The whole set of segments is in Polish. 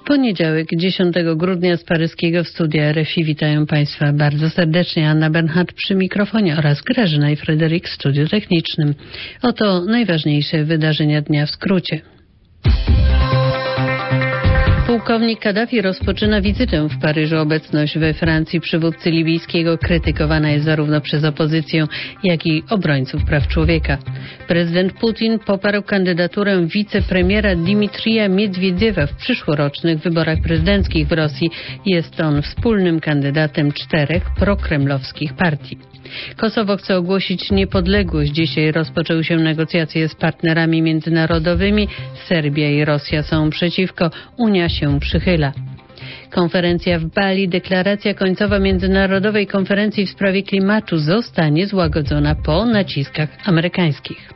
Poniedziałek, 10 grudnia z paryskiego studia RFI witają Państwa bardzo serdecznie Anna Bernhardt przy mikrofonie oraz Grażyna i Fryderyk w studiu technicznym. Oto najważniejsze wydarzenia dnia w skrócie. Pułkownik Kaddafi rozpoczyna wizytę w Paryżu. Obecność we Francji przywódcy libijskiego krytykowana jest zarówno przez opozycję, jak i obrońców praw człowieka. Prezydent Putin poparł kandydaturę wicepremiera Dmitrija Miedwiediewa w przyszłorocznych wyborach prezydenckich w Rosji. Jest on wspólnym kandydatem 4 prokremlowskich partii. Kosowo chce ogłosić niepodległość. Dzisiaj rozpoczęły się negocjacje z partnerami międzynarodowymi. Serbia i Rosja są przeciwko, Unia się przychyla. Konferencja w Bali, deklaracja końcowa Międzynarodowej Konferencji w sprawie klimatu zostanie złagodzona po naciskach amerykańskich.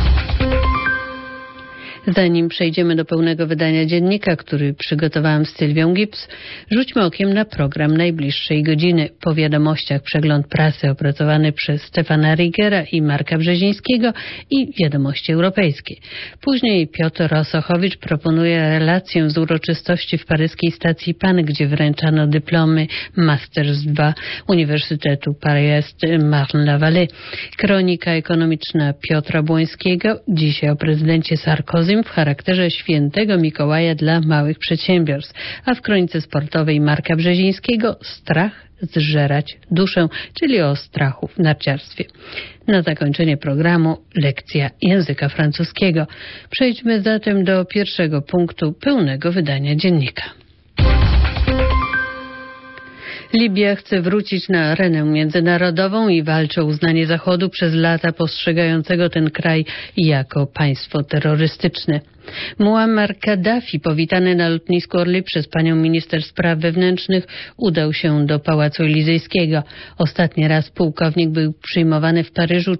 Zanim przejdziemy do pełnego wydania dziennika, który przygotowałam z Sylwią Gibbs, rzućmy okiem na program najbliższej godziny. Po wiadomościach przegląd prasy opracowany przez Stefana Rigera i Marka Brzezińskiego i wiadomości europejskie. Później Piotr Osochowicz proponuje relację z uroczystości w paryskiej stacji PAN, gdzie wręczano dyplomy Masters 2 Uniwersytetu Paris-Marne-la-Vallée. Kronika ekonomiczna Piotra Błońskiego, dzisiaj o prezydencie Sarkozym w charakterze świętego Mikołaja dla małych przedsiębiorstw, a w kronice sportowej Marka Brzezińskiego strach zżerać duszę, czyli o strachu w narciarstwie. Na zakończenie programu lekcja języka francuskiego. Przejdźmy zatem do pierwszego punktu pełnego wydania dziennika. Libia chce wrócić na arenę międzynarodową i walczy o uznanie Zachodu przez lata postrzegającego ten kraj jako państwo terrorystyczne. Muammar Kaddafi, powitany na lotnisku Orly przez panią minister spraw wewnętrznych, udał się do Pałacu Elizejskiego. Ostatni raz pułkownik był przyjmowany w Paryżu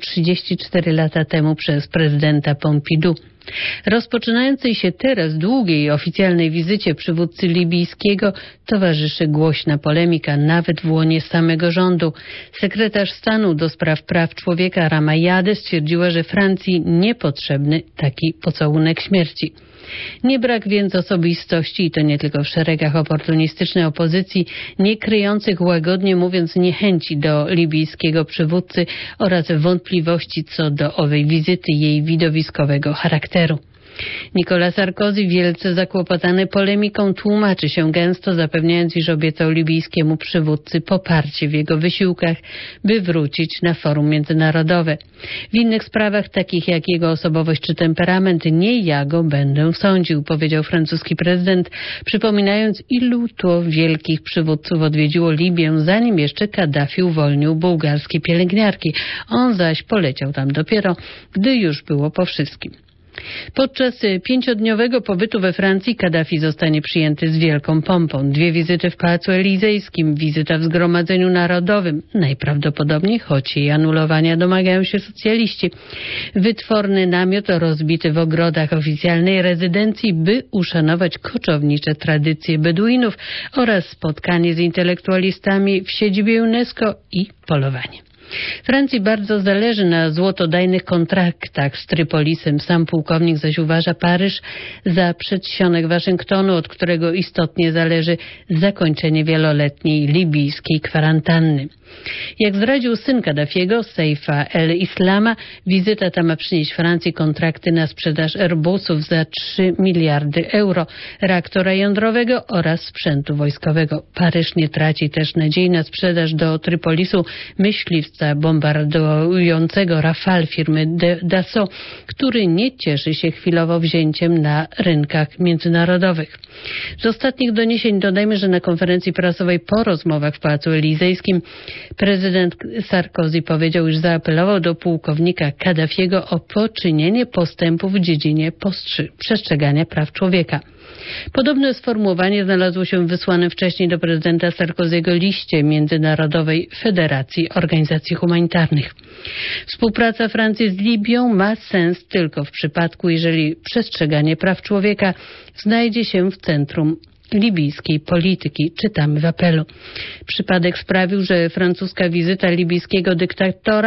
34 lata temu przez prezydenta Pompidou. Rozpoczynającej się teraz długiej oficjalnej wizycie przywódcy libijskiego towarzyszy głośna polemika, nawet w łonie samego rządu. Sekretarz stanu do spraw praw człowieka Rama Yade stwierdziła, że Francji niepotrzebny taki pocałunek śmierci. Nie brak więc osobistości, i to nie tylko w szeregach oportunistycznej opozycji, nie kryjących, łagodnie mówiąc, niechęci do libijskiego przywódcy oraz wątpliwości co do owej wizyty i jej widowiskowego charakteru. Nicolas Sarkozy, wielce zakłopotany polemiką, tłumaczy się gęsto, zapewniając, iż obiecał libijskiemu przywódcy poparcie w jego wysiłkach, by wrócić na forum międzynarodowe. W innych sprawach, takich jak jego osobowość czy temperament, nie ja go będę sądził, powiedział francuski prezydent, przypominając, ilu to wielkich przywódców odwiedziło Libię, zanim jeszcze Kaddafi uwolnił bułgarskie pielęgniarki. On zaś poleciał tam dopiero, gdy już było po wszystkim. Podczas 5-dniowego pobytu we Francji Kaddafi zostanie przyjęty z wielką pompą. 2 wizyty w Pałacu Elizejskim, wizyta w Zgromadzeniu Narodowym, najprawdopodobniej, choć jej anulowania domagają się socjaliści. Wytworny namiot rozbity w ogrodach oficjalnej rezydencji, by uszanować koczownicze tradycje Beduinów oraz spotkanie z intelektualistami w siedzibie UNESCO i polowanie. Francji bardzo zależy na złotodajnych kontraktach z Trypolisem. Sam pułkownik zaś uważa Paryż za przedsionek Waszyngtonu, od którego istotnie zależy zakończenie wieloletniej libijskiej kwarantanny. Jak zdradził syn Kaddafiego, Seifa el-Islama, wizyta ta ma przynieść Francji kontrakty na sprzedaż Airbusów za 3 miliardy euro, reaktora jądrowego oraz sprzętu wojskowego. Paryż nie traci też nadziei na sprzedaż do Trypolisu myśliwca bombardującego Rafale firmy Dassault, który nie cieszy się chwilowo wzięciem na rynkach międzynarodowych. Z ostatnich doniesień dodajmy, że na konferencji prasowej po rozmowach w Pałacu Elizejskim prezydent Sarkozy powiedział, iż zaapelował do pułkownika Kaddafiego o poczynienie postępów w dziedzinie przestrzegania praw człowieka. Podobne sformułowanie znalazło się w wysłanym wcześniej do prezydenta Sarkozy'ego liście Międzynarodowej Federacji Organizacji Humanitarnych. Współpraca Francji z Libią ma sens tylko w przypadku, jeżeli przestrzeganie praw człowieka znajdzie się w centrum libijskiej polityki, czytamy w apelu. Przypadek sprawił, że francuska wizyta libijskiego dyktatora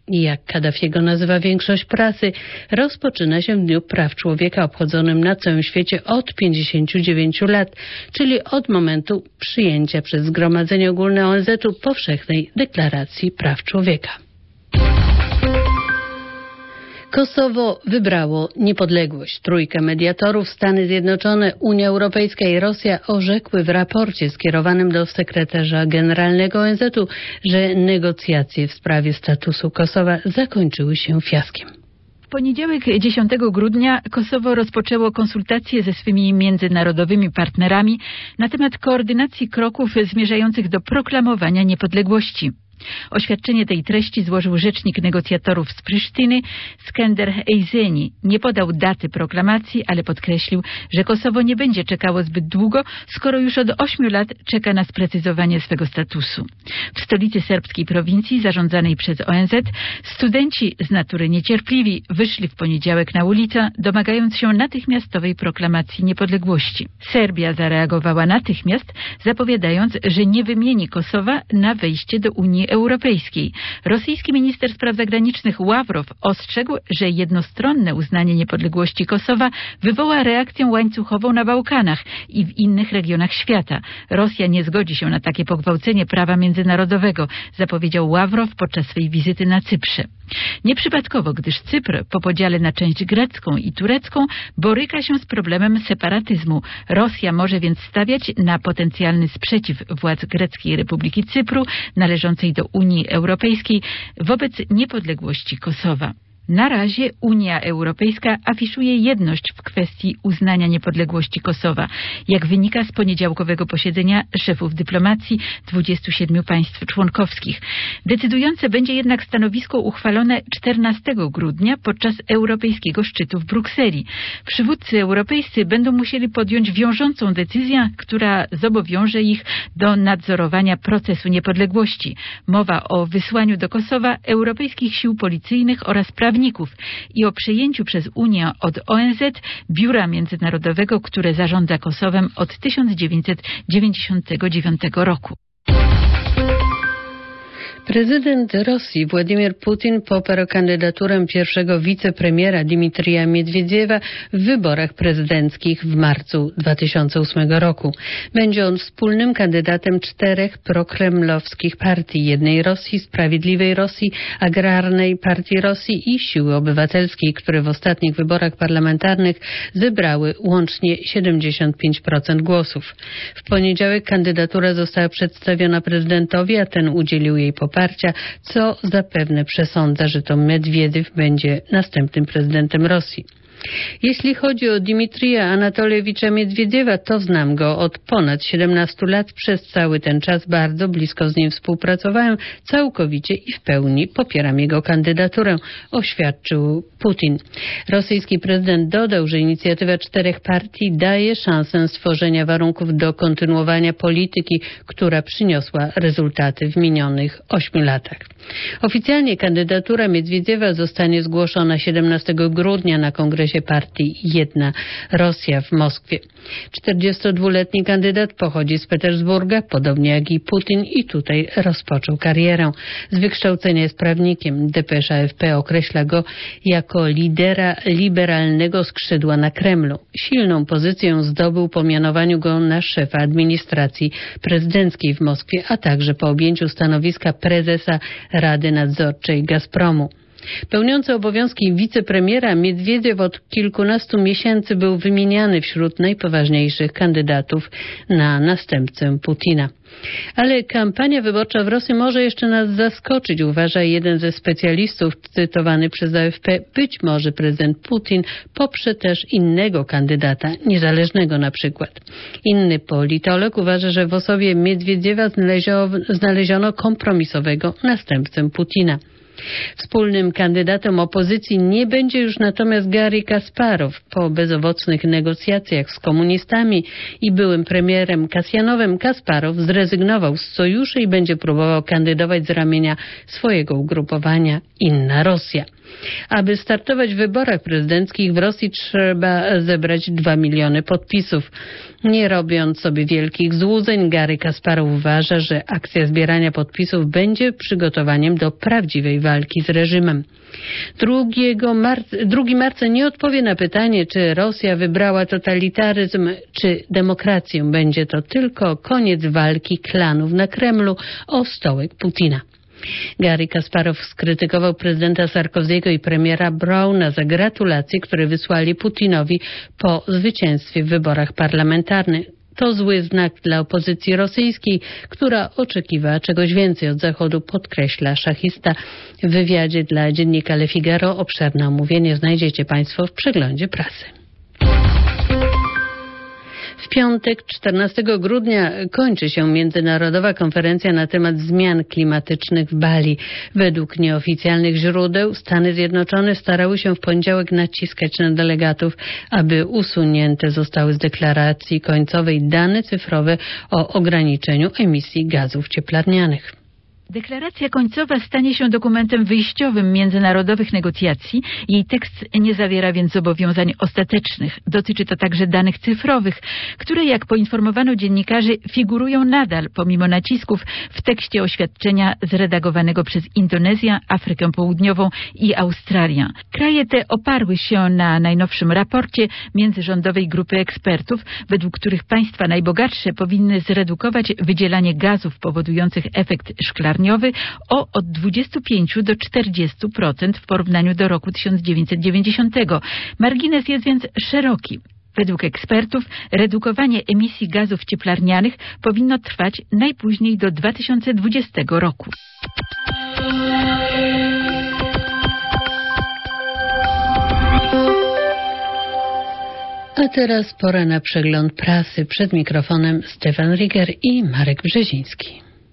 Jak Kaddafiego nazywa większość prasy, rozpoczyna się w Dniu Praw Człowieka obchodzonym na całym świecie od 59 lat, czyli od momentu przyjęcia przez Zgromadzenie Ogólne ONZ-u Powszechnej Deklaracji Praw Człowieka. Kosowo wybrało niepodległość. Trójka mediatorów, Stany Zjednoczone, Unia Europejska i Rosja orzekły w raporcie skierowanym do sekretarza generalnego ONZ-u, że negocjacje w sprawie statusu Kosowa zakończyły się fiaskiem. W poniedziałek 10 grudnia Kosowo rozpoczęło konsultacje ze swymi międzynarodowymi partnerami na temat koordynacji kroków zmierzających do proklamowania niepodległości. Oświadczenie tej treści złożył rzecznik negocjatorów z Prisztyny, Skender Ejzeni. Nie podał daty proklamacji, ale podkreślił, że Kosowo nie będzie czekało zbyt długo, skoro już od 8 lat czeka na sprecyzowanie swego statusu. W stolicy serbskiej prowincji zarządzanej przez ONZ studenci z natury niecierpliwi wyszli w poniedziałek na ulicę, domagając się natychmiastowej proklamacji niepodległości. Serbia zareagowała natychmiast, zapowiadając, że nie wymieni Kosowa na wejście do Unii Europejskiej. Rosyjski minister spraw zagranicznych Ławrow ostrzegł, że jednostronne uznanie niepodległości Kosowa wywoła reakcję łańcuchową na Bałkanach i w innych regionach świata. Rosja nie zgodzi się na takie pogwałcenie prawa międzynarodowego, zapowiedział Ławrow podczas swej wizyty na Cyprze. Nieprzypadkowo, gdyż Cypr po podziale na część grecką i turecką boryka się z problemem separatyzmu. Rosja może więc stawiać na potencjalny sprzeciw władz Greckiej Republiki Cypru, należącej do Unii Europejskiej, wobec niepodległości Kosowa. Na razie Unia Europejska afiszuje jedność w kwestii uznania niepodległości Kosowa, jak wynika z poniedziałkowego posiedzenia szefów dyplomacji 27 państw członkowskich. Decydujące będzie jednak stanowisko uchwalone 14 grudnia podczas europejskiego szczytu w Brukseli. Przywódcy europejscy będą musieli podjąć wiążącą decyzję, która zobowiąże ich do nadzorowania procesu niepodległości. Mowa o wysłaniu do Kosowa europejskich sił policyjnych oraz prawników i o przejęciu przez Unię od ONZ biura międzynarodowego, które zarządza Kosowem od 1999 roku. Prezydent Rosji Władimir Putin poparł kandydaturę pierwszego wicepremiera Dmitrija Miedwiediewa w wyborach prezydenckich w marcu 2008 roku. Będzie on wspólnym kandydatem 4 prokremlowskich partii: Jednej Rosji, Sprawiedliwej Rosji, Agrarnej Partii Rosji i Siły Obywatelskiej, które w ostatnich wyborach parlamentarnych zebrały łącznie 75% głosów. W poniedziałek kandydatura została przedstawiona prezydentowi, a ten udzielił jej poparcia, co zapewne przesądza, że to Miedwiediew będzie następnym prezydentem Rosji. Jeśli chodzi o Dmitrija Anatoliewicza Miedwiediewa, to znam go od ponad 17 lat. Przez cały ten czas bardzo blisko z nim współpracowałem, całkowicie i w pełni popieram jego kandydaturę, oświadczył Putin. Rosyjski prezydent dodał, że inicjatywa 4 partii daje szansę stworzenia warunków do kontynuowania polityki, która przyniosła rezultaty w minionych 8 latach. Oficjalnie kandydatura Miedwiediewa zostanie zgłoszona 17 grudnia na kongresie partii Jedna Rosja w Moskwie. 42-letni kandydat pochodzi z Petersburga, podobnie jak i Putin, i tutaj rozpoczął karierę. Z wykształcenia jest prawnikiem. Depesza AFP określa go jako lidera liberalnego skrzydła na Kremlu. Silną pozycję zdobył po mianowaniu go na szefa administracji prezydenckiej w Moskwie, a także po objęciu stanowiska prezesa Rady Nadzorczej Gazpromu. Pełniący obowiązki wicepremiera Miedwiediew od kilkunastu miesięcy był wymieniany wśród najpoważniejszych kandydatów na następcę Putina. Ale kampania wyborcza w Rosji może jeszcze nas zaskoczyć, uważa jeden ze specjalistów cytowany przez AFP. Być może prezydent Putin poprze też innego kandydata, niezależnego na przykład. Inny politolog uważa, że w osobie Miedwiediewa znaleziono kompromisowego następcę Putina. Wspólnym kandydatem opozycji nie będzie już natomiast Garry Kasparow. Po bezowocnych negocjacjach z komunistami i byłym premierem Kasjanowem Kasparow zrezygnował z sojuszu i będzie próbował kandydować z ramienia swojego ugrupowania Inna Rosja. Aby startować w wyborach prezydenckich w Rosji trzeba zebrać 2 miliony podpisów. Nie robiąc sobie wielkich złudzeń, Garry Kasparow uważa, że akcja zbierania podpisów będzie przygotowaniem do prawdziwej walki z reżimem. 2 marca nie odpowie na pytanie, czy Rosja wybrała totalitaryzm czy demokrację. Będzie to tylko koniec walki klanów na Kremlu o stołek Putina. Garry Kasparow skrytykował prezydenta Sarkozy'ego i premiera Browna za gratulacje, które wysłali Putinowi po zwycięstwie w wyborach parlamentarnych. To zły znak dla opozycji rosyjskiej, która oczekiwała czegoś więcej od Zachodu, podkreśla szachista. W wywiadzie dla dziennika Le Figaro obszerne omówienie znajdziecie Państwo w przeglądzie prasy. W piątek, 14 grudnia, kończy się międzynarodowa konferencja na temat zmian klimatycznych w Bali. Według nieoficjalnych źródeł Stany Zjednoczone starały się w poniedziałek naciskać na delegatów, aby usunięte zostały z deklaracji końcowej dane cyfrowe o ograniczeniu emisji gazów cieplarnianych. Deklaracja końcowa stanie się dokumentem wyjściowym międzynarodowych negocjacji. Jej tekst nie zawiera więc zobowiązań ostatecznych. Dotyczy to także danych cyfrowych, które, jak poinformowano dziennikarzy, figurują nadal, pomimo nacisków, w tekście oświadczenia zredagowanego przez Indonezję, Afrykę Południową i Australię. Kraje te oparły się na najnowszym raporcie międzyrządowej grupy ekspertów, według których państwa najbogatsze powinny zredukować wydzielanie gazów powodujących efekt szklarniowy od 25 do 40% w porównaniu do roku 1990. Margines jest więc szeroki. Według ekspertów redukowanie emisji gazów cieplarnianych powinno trwać najpóźniej do 2020 roku. A teraz pora na przegląd prasy. Przed mikrofonem Stefan Riger i Marek Brzeziński.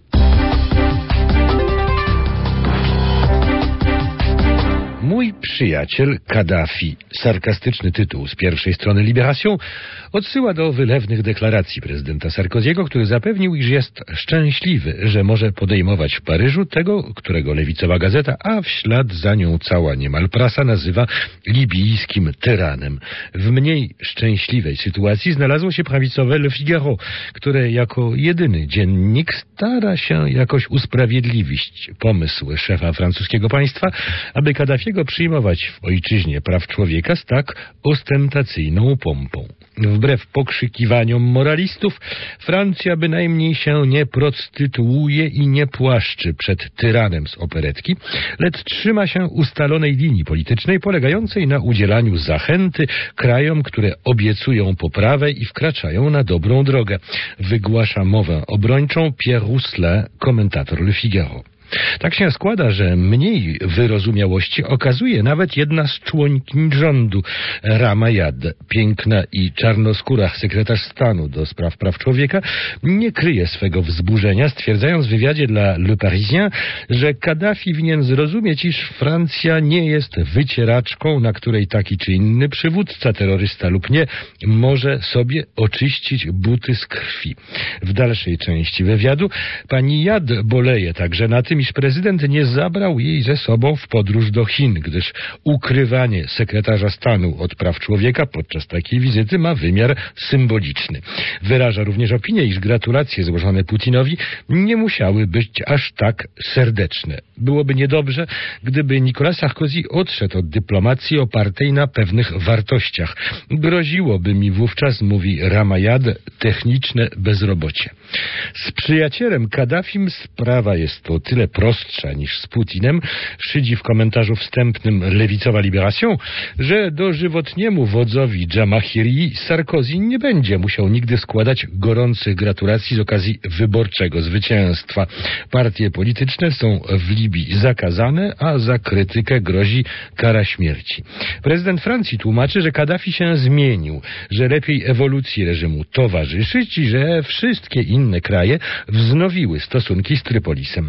Mój przyjaciel Kaddafi, sarkastyczny tytuł z pierwszej strony Libération, odsyła do wylewnych deklaracji prezydenta Sarkozy'ego, który zapewnił, iż jest szczęśliwy, że może podejmować w Paryżu tego, którego lewicowa gazeta, a w ślad za nią cała niemal prasa, nazywa libijskim tyranem. W mniej szczęśliwej sytuacji znalazło się prawicowe Le Figaro, które jako jedyny dziennik stara się jakoś usprawiedliwić pomysł szefa francuskiego państwa, aby Kaddafiego przyjmować w ojczyźnie praw człowieka z tak ostentacyjną pompą. Wbrew pokrzykiwaniom moralistów, Francja bynajmniej się nie prostytuuje i nie płaszczy przed tyranem z operetki, lecz trzyma się ustalonej linii politycznej polegającej na udzielaniu zachęty krajom, które obiecują poprawę i wkraczają na dobrą drogę. Wygłasza mowę obrończą Pierre Rousselet, komentator Le Figaro. Tak się składa, że mniej wyrozumiałości okazuje nawet jedna z członkiń rządu, Rama Yad. Piękna i czarnoskóra sekretarz stanu do spraw praw człowieka nie kryje swego wzburzenia, stwierdzając w wywiadzie dla Le Parisien, że Kaddafi winien zrozumieć, iż Francja nie jest wycieraczką, na której taki czy inny przywódca, terrorysta lub nie, może sobie oczyścić buty z krwi. W dalszej części wywiadu pani Yad boleje także na tym, iż prezydent nie zabrał jej ze sobą w podróż do Chin, gdyż ukrywanie sekretarza stanu od praw człowieka podczas takiej wizyty ma wymiar symboliczny. Wyraża również opinię, iż gratulacje złożone Putinowi nie musiały być aż tak serdeczne. Byłoby niedobrze, gdyby Nicolas Sarkozy odszedł od dyplomacji opartej na pewnych wartościach. Groziłoby mi wówczas, mówi Rama Yad, techniczne bezrobocie. Z przyjacielem Kaddafim sprawa jest o tyle prostsza niż z Putinem, szydzi w komentarzu wstępnym lewicowa Libération, że dożywotniemu wodzowi Jamahiri Sarkozy nie będzie musiał nigdy składać gorących gratulacji z okazji wyborczego zwycięstwa. Partie polityczne są w Libii zakazane, a za krytykę grozi kara śmierci. Prezydent Francji tłumaczy, że Kaddafi się zmienił, że lepiej ewolucji reżimu towarzyszyć i że wszystkie inne kraje wznowiły stosunki z Trypolisem.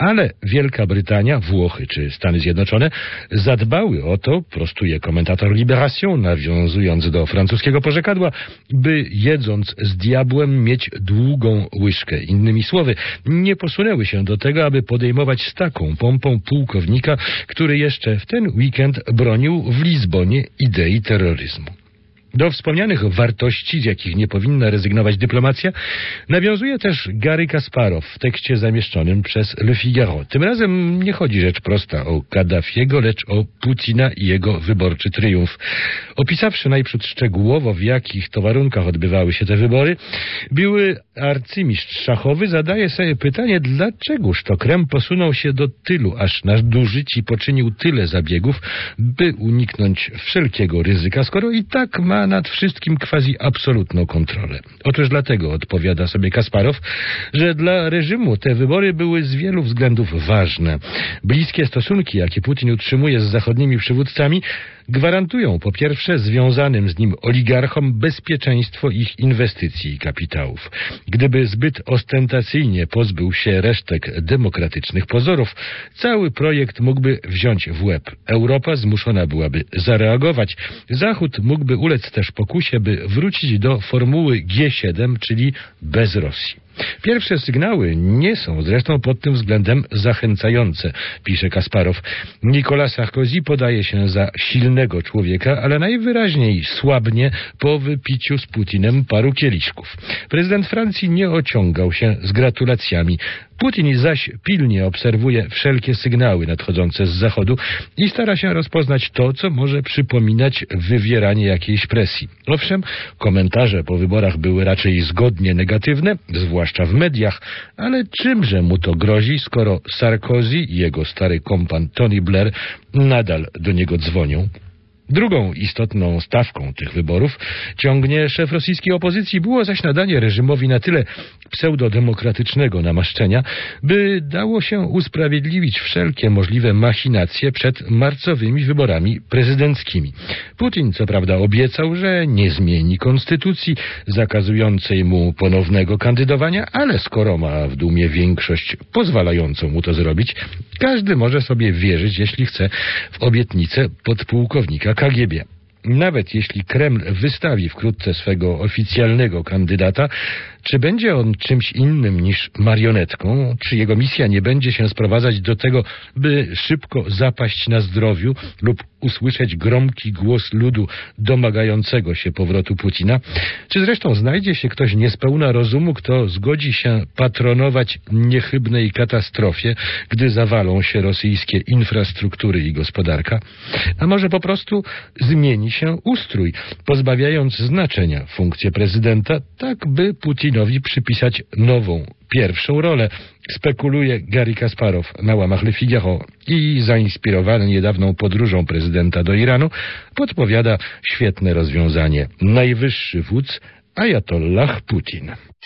Ale Wielka Brytania, Włochy czy Stany Zjednoczone zadbały o to, prostuje komentator Libération, nawiązując do francuskiego porzekadła, by jedząc z diabłem mieć długą łyżkę. Innymi słowy, nie posunęły się do tego, aby podejmować z taką pompą pułkownika, który jeszcze w ten weekend bronił w Lizbonie idei terroryzmu. Do wspomnianych wartości, z jakich nie powinna rezygnować dyplomacja, nawiązuje też Garry Kasparow w tekście zamieszczonym przez Le Figaro. Tym razem nie chodzi rzecz prosta o Kaddafiego, lecz o Putina i jego wyborczy triumf. Opisawszy najprzód szczegółowo, w jakich to warunkach odbywały się te wybory, były arcymistrz szachowy zadaje sobie pytanie, dlaczegoż to Kreml posunął się do tylu, aż nadużyć i poczynił tyle zabiegów, by uniknąć wszelkiego ryzyka, skoro i tak ma nad wszystkim quasi absolutną kontrolę. Otóż dlatego, odpowiada sobie Kasparow, że dla reżimu te wybory były z wielu względów ważne. Bliskie stosunki, jakie Putin utrzymuje z zachodnimi przywódcami, gwarantują po pierwsze związanym z nim oligarchom bezpieczeństwo ich inwestycji i kapitałów. Gdyby zbyt ostentacyjnie pozbył się resztek demokratycznych pozorów, cały projekt mógłby wziąć w łeb. Europa zmuszona byłaby zareagować. Zachód mógłby ulec też pokusie, by wrócić do formuły G7, czyli bez Rosji. Pierwsze sygnały nie są zresztą pod tym względem zachęcające, pisze Kasparow. Nicolas Sarkozy podaje się za silnego człowieka, ale najwyraźniej słabnie po wypiciu z Putinem paru kieliszków. Prezydent Francji nie ociągał się z gratulacjami. Putin zaś pilnie obserwuje wszelkie sygnały nadchodzące z Zachodu i stara się rozpoznać to, co może przypominać wywieranie jakiejś presji. Owszem, komentarze po wyborach były raczej zgodnie negatywne, zwłaszcza w mediach, ale czymże mu to grozi, skoro Sarkozy i jego stary kompan Tony Blair nadal do niego dzwonią? Drugą istotną stawką tych wyborów ciągnie szef rosyjskiej opozycji, było zaś nadanie reżimowi na tyle pseudodemokratycznego namaszczenia, by dało się usprawiedliwić wszelkie możliwe machinacje przed marcowymi wyborami prezydenckimi. Putin co prawda obiecał, że nie zmieni konstytucji zakazującej mu ponownego kandydowania, ale skoro ma w Dumie większość pozwalającą mu to zrobić, każdy może sobie wierzyć, jeśli chce, w obietnicę podpułkownika KGB. Nawet jeśli Kreml wystawi wkrótce swego oficjalnego kandydata, czy będzie on czymś innym niż marionetką? Czy jego misja nie będzie się sprowadzać do tego, by szybko zapaść na zdrowiu lub usłyszeć gromki głos ludu domagającego się powrotu Putina? Czy zresztą znajdzie się ktoś niespełna rozumu, kto zgodzi się patronować niechybnej katastrofie, gdy zawalą się rosyjskie infrastruktury i gospodarka? A może po prostu zmieni się ustrój, pozbawiając znaczenia funkcję prezydenta, tak by Putinowi przypisać nową, pierwszą rolę, spekuluje Garry Kasparow na łamach Le Figaro i zainspirowany niedawną podróżą prezydenta do Iranu podpowiada świetne rozwiązanie. Najwyższy wódz Ajatollah Putin.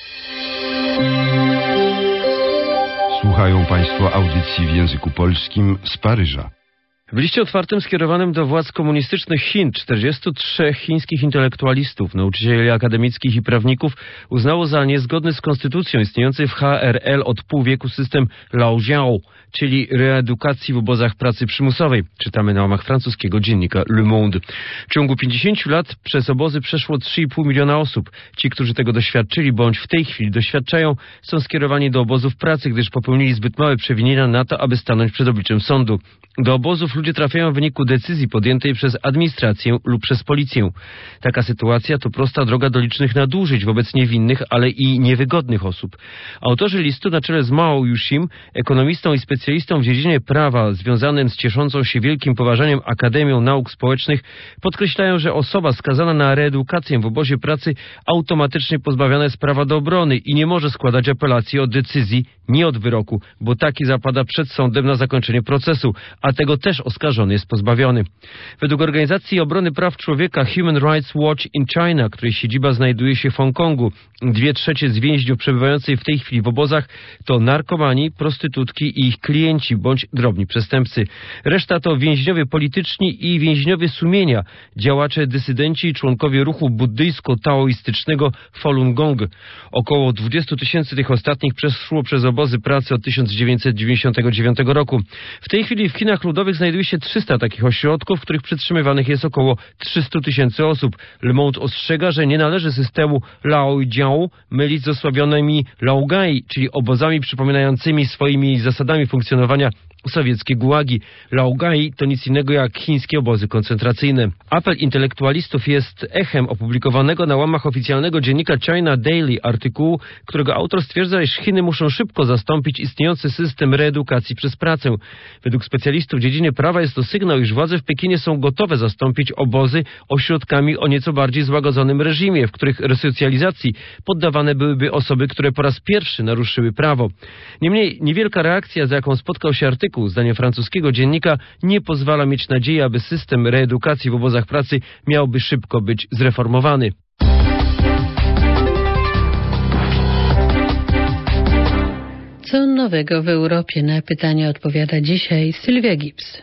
Słuchają Państwo audycji w języku polskim z Paryża. W liście otwartym skierowanym do władz komunistycznych Chin 43 chińskich intelektualistów, nauczycieli akademickich i prawników uznało za niezgodny z konstytucją istniejący w HRL od pół wieku system Laojiao, czyli reedukacji w obozach pracy przymusowej. Czytamy na łamach francuskiego dziennika Le Monde. W ciągu 50 lat przez obozy przeszło 3,5 miliona osób. Ci, którzy tego doświadczyli bądź w tej chwili doświadczają, są skierowani do obozów pracy, gdyż popełnili zbyt małe przewinienia na to, aby stanąć przed obliczem sądu. Do obozów ludzie trafiają w wyniku decyzji podjętej przez administrację lub przez policję. Taka sytuacja to prosta droga do licznych nadużyć wobec niewinnych, ale i niewygodnych osób. Autorzy listu na czele z Mao Yushim, ekonomistą i specjalistą w dziedzinie prawa związanym z cieszącą się wielkim poważaniem Akademią Nauk Społecznych, podkreślają, że osoba skazana na reedukację w obozie pracy automatycznie pozbawiona jest prawa do obrony i nie może składać apelacji od decyzji, nie od wyroku, bo taki zapada przed sądem na zakończenie procesu, a tego też oskarżony jest pozbawiony. Według Organizacji Obrony Praw Człowieka Human Rights Watch in China, której siedziba znajduje się w Hongkongu, 2/3 z więźniów przebywających w tej chwili w obozach to narkomani, prostytutki i ich klienci bądź drobni przestępcy. Reszta to więźniowie polityczni i więźniowie sumienia, działacze, dysydenci i członkowie ruchu buddyjsko-taoistycznego Falun Gong. Około 20 000 tych ostatnich przeszło przez obozy pracy od 1999 roku. W tej chwili w Chinach Ludowych znajduje się 300 takich ośrodków, w których przetrzymywanych jest około 300 000 osób. Le Monde ostrzega, że nie należy systemu Laojiao mylić z osławionymi Laogai, czyli obozami przypominającymi swoimi zasadami funkcjonowania sowieckie gułagi. Laogai to nic innego jak chińskie obozy koncentracyjne. Apel intelektualistów jest echem opublikowanego na łamach oficjalnego dziennika China Daily artykułu, którego autor stwierdza, iż Chiny muszą szybko zastąpić istniejący system reedukacji przez pracę. Według specjalistów w dziedzinie prawa jest to sygnał, iż władze w Pekinie są gotowe zastąpić obozy ośrodkami o nieco bardziej złagodzonym reżimie, w których resocjalizacji poddawane byłyby osoby, które po raz pierwszy naruszyły prawo. Niemniej niewielka reakcja, za jaką spotkał się artykuł, zdaniem francuskiego dziennika, nie pozwala mieć nadziei, aby system reedukacji w obozach pracy miałby szybko być zreformowany. Co nowego w Europie? Na pytanie odpowiada dzisiaj Sylwia Gibbs.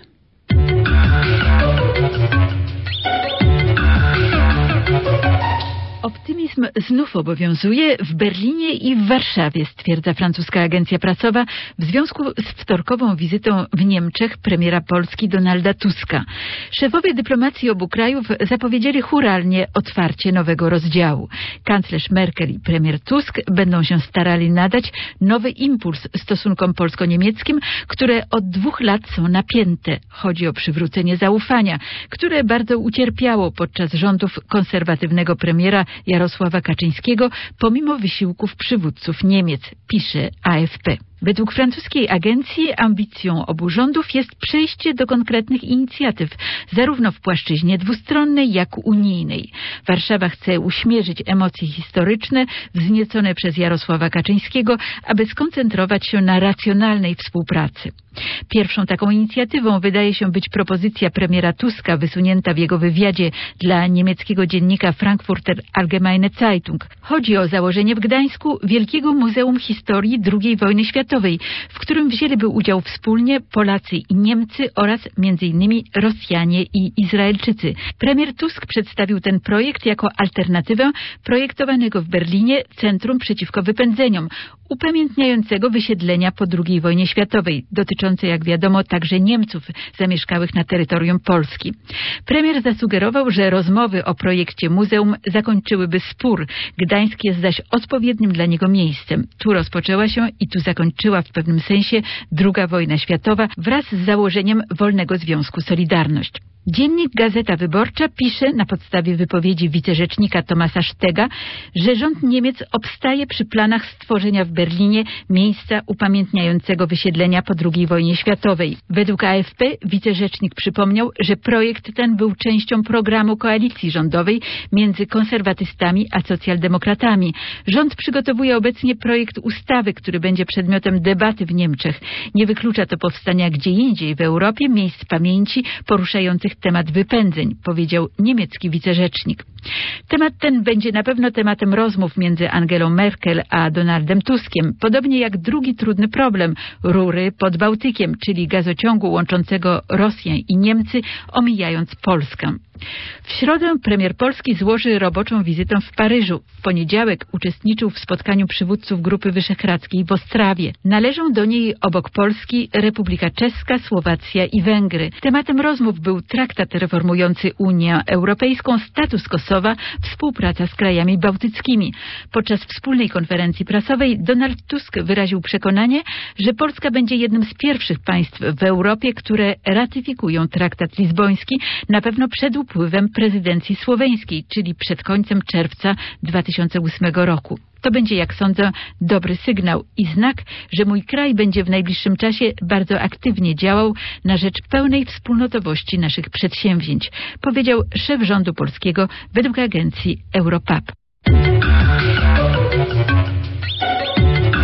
Optymizm znów obowiązuje w Berlinie i w Warszawie, stwierdza francuska agencja prasowa w związku z wtorkową wizytą w Niemczech premiera Polski Donalda Tuska. Szefowie dyplomacji obu krajów zapowiedzieli churalnie otwarcie nowego rozdziału. Kanclerz Merkel i premier Tusk będą się starali nadać nowy impuls stosunkom polsko-niemieckim, które od 2 lat są napięte. Chodzi o przywrócenie zaufania, które bardzo ucierpiało podczas rządów konserwatywnego premiera Jarosława Kaczyńskiego, pomimo wysiłków przywódców Niemiec, pisze AFP. Według francuskiej agencji ambicją obu rządów jest przejście do konkretnych inicjatyw, zarówno w płaszczyźnie dwustronnej, jak unijnej. Warszawa chce uśmierzyć emocje historyczne wzniecone przez Jarosława Kaczyńskiego, aby skoncentrować się na racjonalnej współpracy. Pierwszą taką inicjatywą wydaje się być propozycja premiera Tuska wysunięta w jego wywiadzie dla niemieckiego dziennika Frankfurter Allgemeine Zeitung. Chodzi o założenie w Gdańsku Wielkiego Muzeum Historii II wojny światowej, w którym wzięliby udział wspólnie Polacy i Niemcy oraz m.in. Rosjanie i Izraelczycy. Premier Tusk przedstawił ten projekt jako alternatywę projektowanego w Berlinie Centrum Przeciwko Wypędzeniom, upamiętniającego wysiedlenia po II wojnie światowej, dotyczące, jak wiadomo, także Niemców zamieszkałych na terytorium Polski. Premier zasugerował, że rozmowy o projekcie muzeum zakończyłyby spór. Gdańsk jest zaś odpowiednim dla niego miejscem. Tu rozpoczęła się i tu zakończyła w pewnym sensie II wojna światowa wraz z założeniem Wolnego Związku Solidarność. Dziennik Gazeta Wyborcza pisze na podstawie wypowiedzi wicerzecznika Thomasa Sztega, że rząd Niemiec obstaje przy planach stworzenia w Berlinie miejsca upamiętniającego wysiedlenia po II wojnie światowej. Według AFP wicerzecznik przypomniał, że projekt ten był częścią programu koalicji rządowej między konserwatystami a socjaldemokratami. Rząd przygotowuje obecnie projekt ustawy, który będzie przedmiotem debaty w Niemczech. Nie wyklucza to powstania gdzie indziej w Europie miejsc pamięci poruszających temat wypędzeń, powiedział niemiecki wicerzecznik. Temat ten będzie na pewno tematem rozmów między Angelą Merkel a Donaldem Tuskiem, podobnie jak drugi trudny problem – rury pod Bałtykiem, czyli gazociągu łączącego Rosję i Niemcy, omijając Polskę. W środę premier Polski złoży roboczą wizytę w Paryżu. W poniedziałek uczestniczył w spotkaniu przywódców Grupy Wyszehradzkiej w Ostrawie. Należą do niej obok Polski Republika Czeska, Słowacja i Węgry. Tematem rozmów był traktat reformujący Unię Europejską, status Kosowa, współpraca z krajami bałtyckimi. Podczas wspólnej konferencji prasowej Donald Tusk wyraził przekonanie, że Polska będzie jednym z pierwszych państw w Europie, które ratyfikują traktat lizboński, na pewno przed upływem prezydencji słoweńskiej, czyli przed końcem czerwca 2008 roku. To będzie, jak sądzę, dobry sygnał i znak, że mój kraj będzie w najbliższym czasie bardzo aktywnie działał na rzecz pełnej wspólnotowości naszych przedsięwzięć, powiedział szef rządu polskiego według agencji Europap.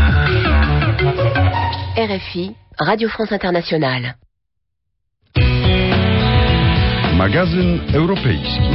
RFI, Radio France Internationale. Magazyn Europejski.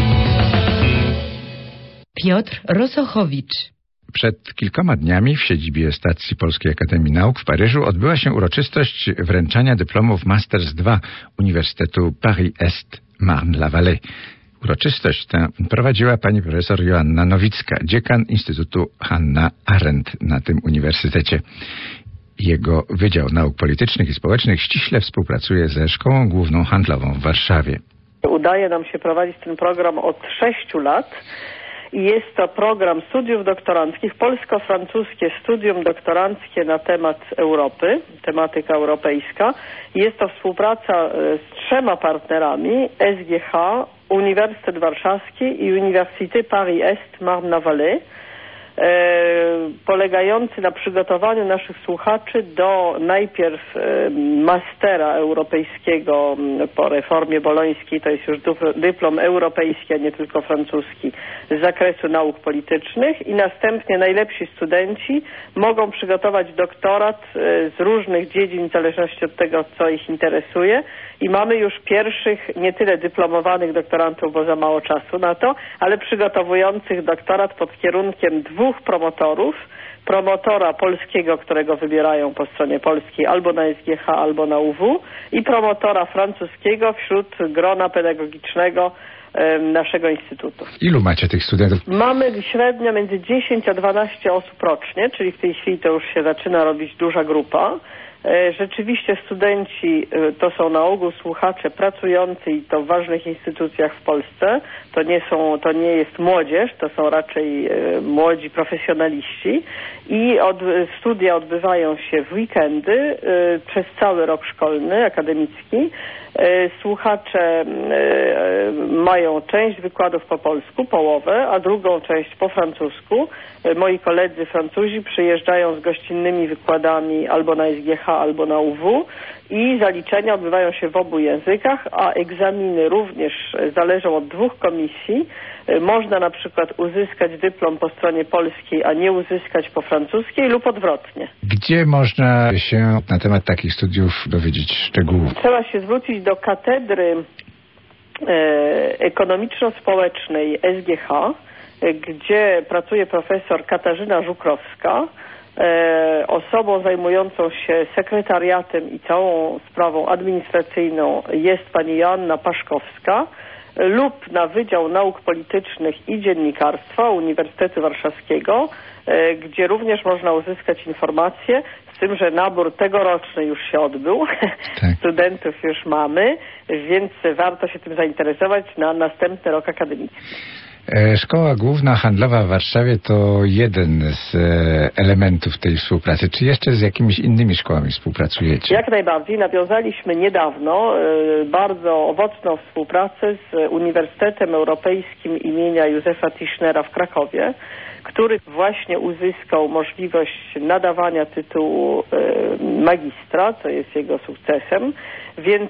Piotr Rosochowicz. Przed kilkoma dniami w siedzibie Stacji Polskiej Akademii Nauk w Paryżu odbyła się uroczystość wręczania dyplomów Masters II Uniwersytetu Paris-Est Marne-la-Vallée. Uroczystość tę prowadziła pani profesor Joanna Nowicka, dziekan Instytutu Hannah Arendt na tym uniwersytecie. Jego Wydział Nauk Politycznych i Społecznych ściśle współpracuje ze Szkołą Główną Handlową w Warszawie. Udaje nam się prowadzić ten program od 6 lat. I jest to program studiów doktoranckich, polsko-francuskie studium doktoranckie na temat Europy, tematyka europejska. Jest to współpraca z 3 partnerami, SGH, Uniwersytet Warszawski i Uniwersytet Paris-Est Marne-la-Vallée, polegający na przygotowaniu naszych słuchaczy do najpierw mastera europejskiego po reformie bolońskiej, to jest już dyplom europejski, a nie tylko francuski, z zakresu nauk politycznych i następnie najlepsi studenci mogą przygotować doktorat z różnych dziedzin w zależności od tego, co ich interesuje i mamy już pierwszych nie tyle dyplomowanych doktorantów, bo za mało czasu na to, ale przygotowujących doktorat pod kierunkiem 2 promotorów. Promotora polskiego, którego wybierają po stronie polskiej albo na SGH, albo na UW i promotora francuskiego wśród grona pedagogicznego naszego instytutu. Ilu macie tych studentów? Mamy średnio między 10 a 12 osób rocznie, czyli w tej chwili to już się zaczyna robić duża grupa. Rzeczywiście studenci to są na ogół słuchacze pracujący i to w ważnych instytucjach w Polsce. To nie jest młodzież, to są raczej młodzi profesjonaliści i studia odbywają się w weekendy przez cały rok szkolny, akademicki. Słuchacze mają część wykładów po polsku, połowę, a drugą część po francusku. Moi koledzy Francuzi przyjeżdżają z gościnnymi wykładami albo na SGH, albo na UW i zaliczenia odbywają się w obu językach, a egzaminy również zależą od 2 komisji. Można na przykład uzyskać dyplom po stronie polskiej, a nie uzyskać po francuskiej lub odwrotnie. Gdzie można się na temat takich studiów dowiedzieć szczegółów? Trzeba się zwrócić do katedry ekonomiczno-społecznej SGH, gdzie pracuje profesor Katarzyna Żukrowska, osobą zajmującą się sekretariatem i całą sprawą administracyjną jest pani Joanna Paszkowska, lub na Wydział Nauk Politycznych i Dziennikarstwa Uniwersytetu Warszawskiego, gdzie również można uzyskać informacje, z tym, że nabór tegoroczny już się odbył, tak. Studentów już mamy, więc warto się tym zainteresować na następny rok akademicki. Szkoła Główna Handlowa w Warszawie to jeden z elementów tej współpracy. Czy jeszcze z jakimiś innymi szkołami współpracujecie? Jak najbardziej. Nawiązaliśmy niedawno bardzo owocną współpracę z Uniwersytetem Europejskim imienia Józefa Tischnera w Krakowie, który właśnie uzyskał możliwość nadawania tytułu magistra, co jest jego sukcesem, więc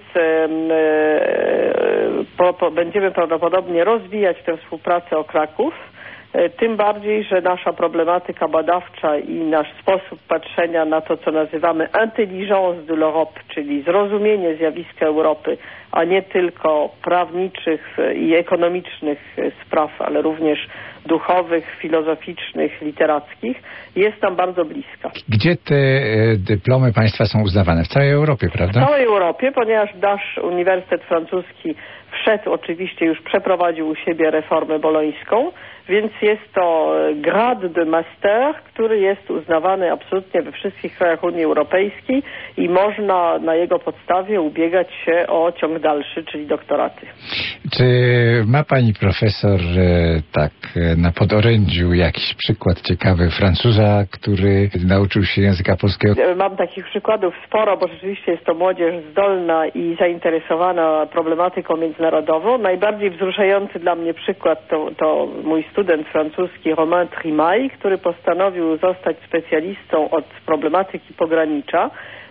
będziemy prawdopodobnie rozwijać tę współpracę o Kraków, tym bardziej, że nasza problematyka badawcza i nasz sposób patrzenia na to, co nazywamy intelligence de l'Europe, czyli zrozumienie zjawiska Europy, a nie tylko prawniczych i ekonomicznych spraw, ale również duchowych, filozoficznych, literackich, jest nam bardzo bliska. Gdzie te dyplomy państwa są uznawane? W całej Europie, prawda? W całej Europie, ponieważ nasz Uniwersytet Francuski oczywiście już przeprowadził u siebie reformę bolońską, więc jest to grad de master, który jest uznawany absolutnie we wszystkich krajach Unii Europejskiej i można na jego podstawie ubiegać się o ciąg dalszy, czyli doktoraty. Czy ma pani profesor tak na podorędziu jakiś przykład ciekawy Francuza, który nauczył się języka polskiego? Mam takich przykładów sporo, bo rzeczywiście jest to młodzież zdolna i zainteresowana problematyką międzynarodową. Najbardziej wzruszający dla mnie przykład to mój student francuski Romain Trimaille, który postanowił zostać specjalistą od problematyki pogranicza.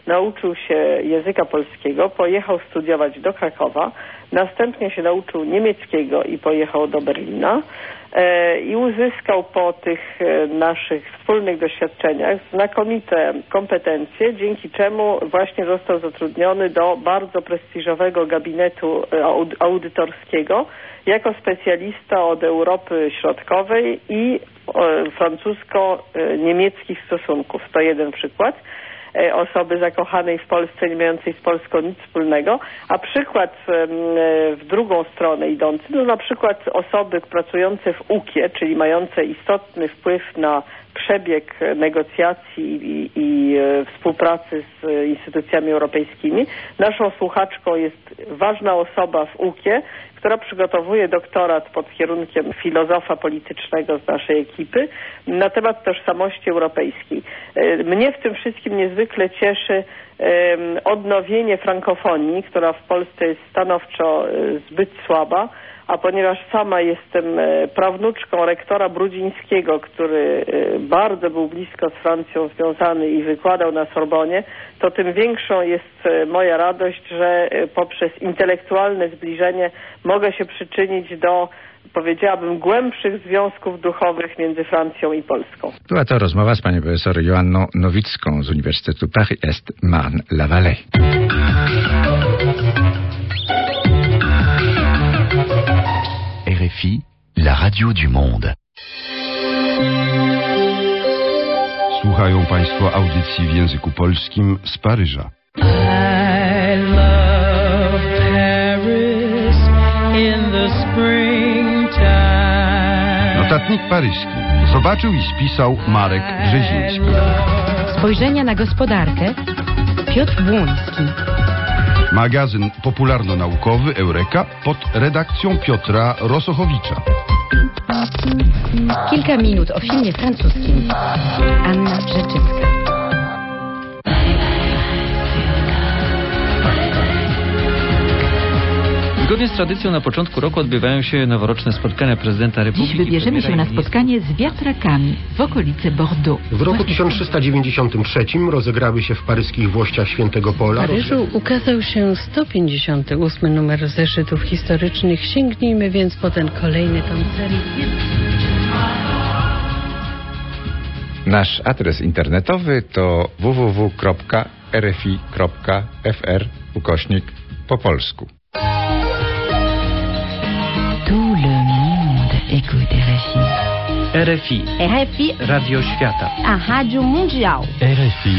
nauczył się języka polskiego, pojechał studiować do Krakowa, następnie się nauczył niemieckiego i pojechał do Berlina i uzyskał po tych naszych wspólnych doświadczeniach znakomite kompetencje, dzięki czemu właśnie został zatrudniony do bardzo prestiżowego gabinetu audytorskiego jako specjalista od Europy Środkowej i francusko-niemieckich stosunków. To jeden przykład osoby zakochanej w Polsce, nie mającej z Polską nic wspólnego, a przykład w drugą stronę idący, no na przykład osoby pracujące w UKIE, czyli mające istotny wpływ na przebieg negocjacji i współpracy z instytucjami europejskimi. Naszą słuchaczką jest ważna osoba w UKIE, która przygotowuje doktorat pod kierunkiem filozofa politycznego z naszej ekipy na temat tożsamości europejskiej. Mnie w tym wszystkim niezwykle cieszy odnowienie frankofonii, która w Polsce jest stanowczo zbyt słaba, a ponieważ sama jestem prawnuczką rektora Brudzińskiego, który bardzo był blisko z Francją związany i wykładał na Sorbonie, to tym większą jest moja radość, że poprzez intelektualne zbliżenie mogę się przyczynić do, powiedziałabym, głębszych związków duchowych między Francją i Polską. Była to rozmowa z panią profesor Joanną Nowicką z Uniwersytetu Paris-Est Marne-la-Vallée. RFI, la radio du monde. Słuchają Państwo audycji w języku polskim z Paryża. I love Paris in the springtime. Notatnik paryski zobaczył i spisał Marek Brzeziński. Spojrzenia na gospodarkę Piotr Błoński. Magazyn popularno-naukowy Eureka pod redakcją Piotra Rosochowicza. Kilka minut o filmie francuskim. Anna Rzeczycka. Zgodnie z tradycją na początku roku odbywają się noworoczne spotkania prezydenta Republiki. Dziś wybierzemy się na spotkanie z wiatrakami w okolice Bordeaux. W roku 1393 rozegrały się w paryskich włościach Świętego Pola. W Paryżu ukazał się 158 numer zeszytów historycznych. Sięgnijmy więc po ten kolejny tom serii. Nasz adres internetowy to www.rfi.fr/po polsku. Tout le monde écoute RFI. RFI. RFI. Radio Świata. A Rádio Mundial. RFI,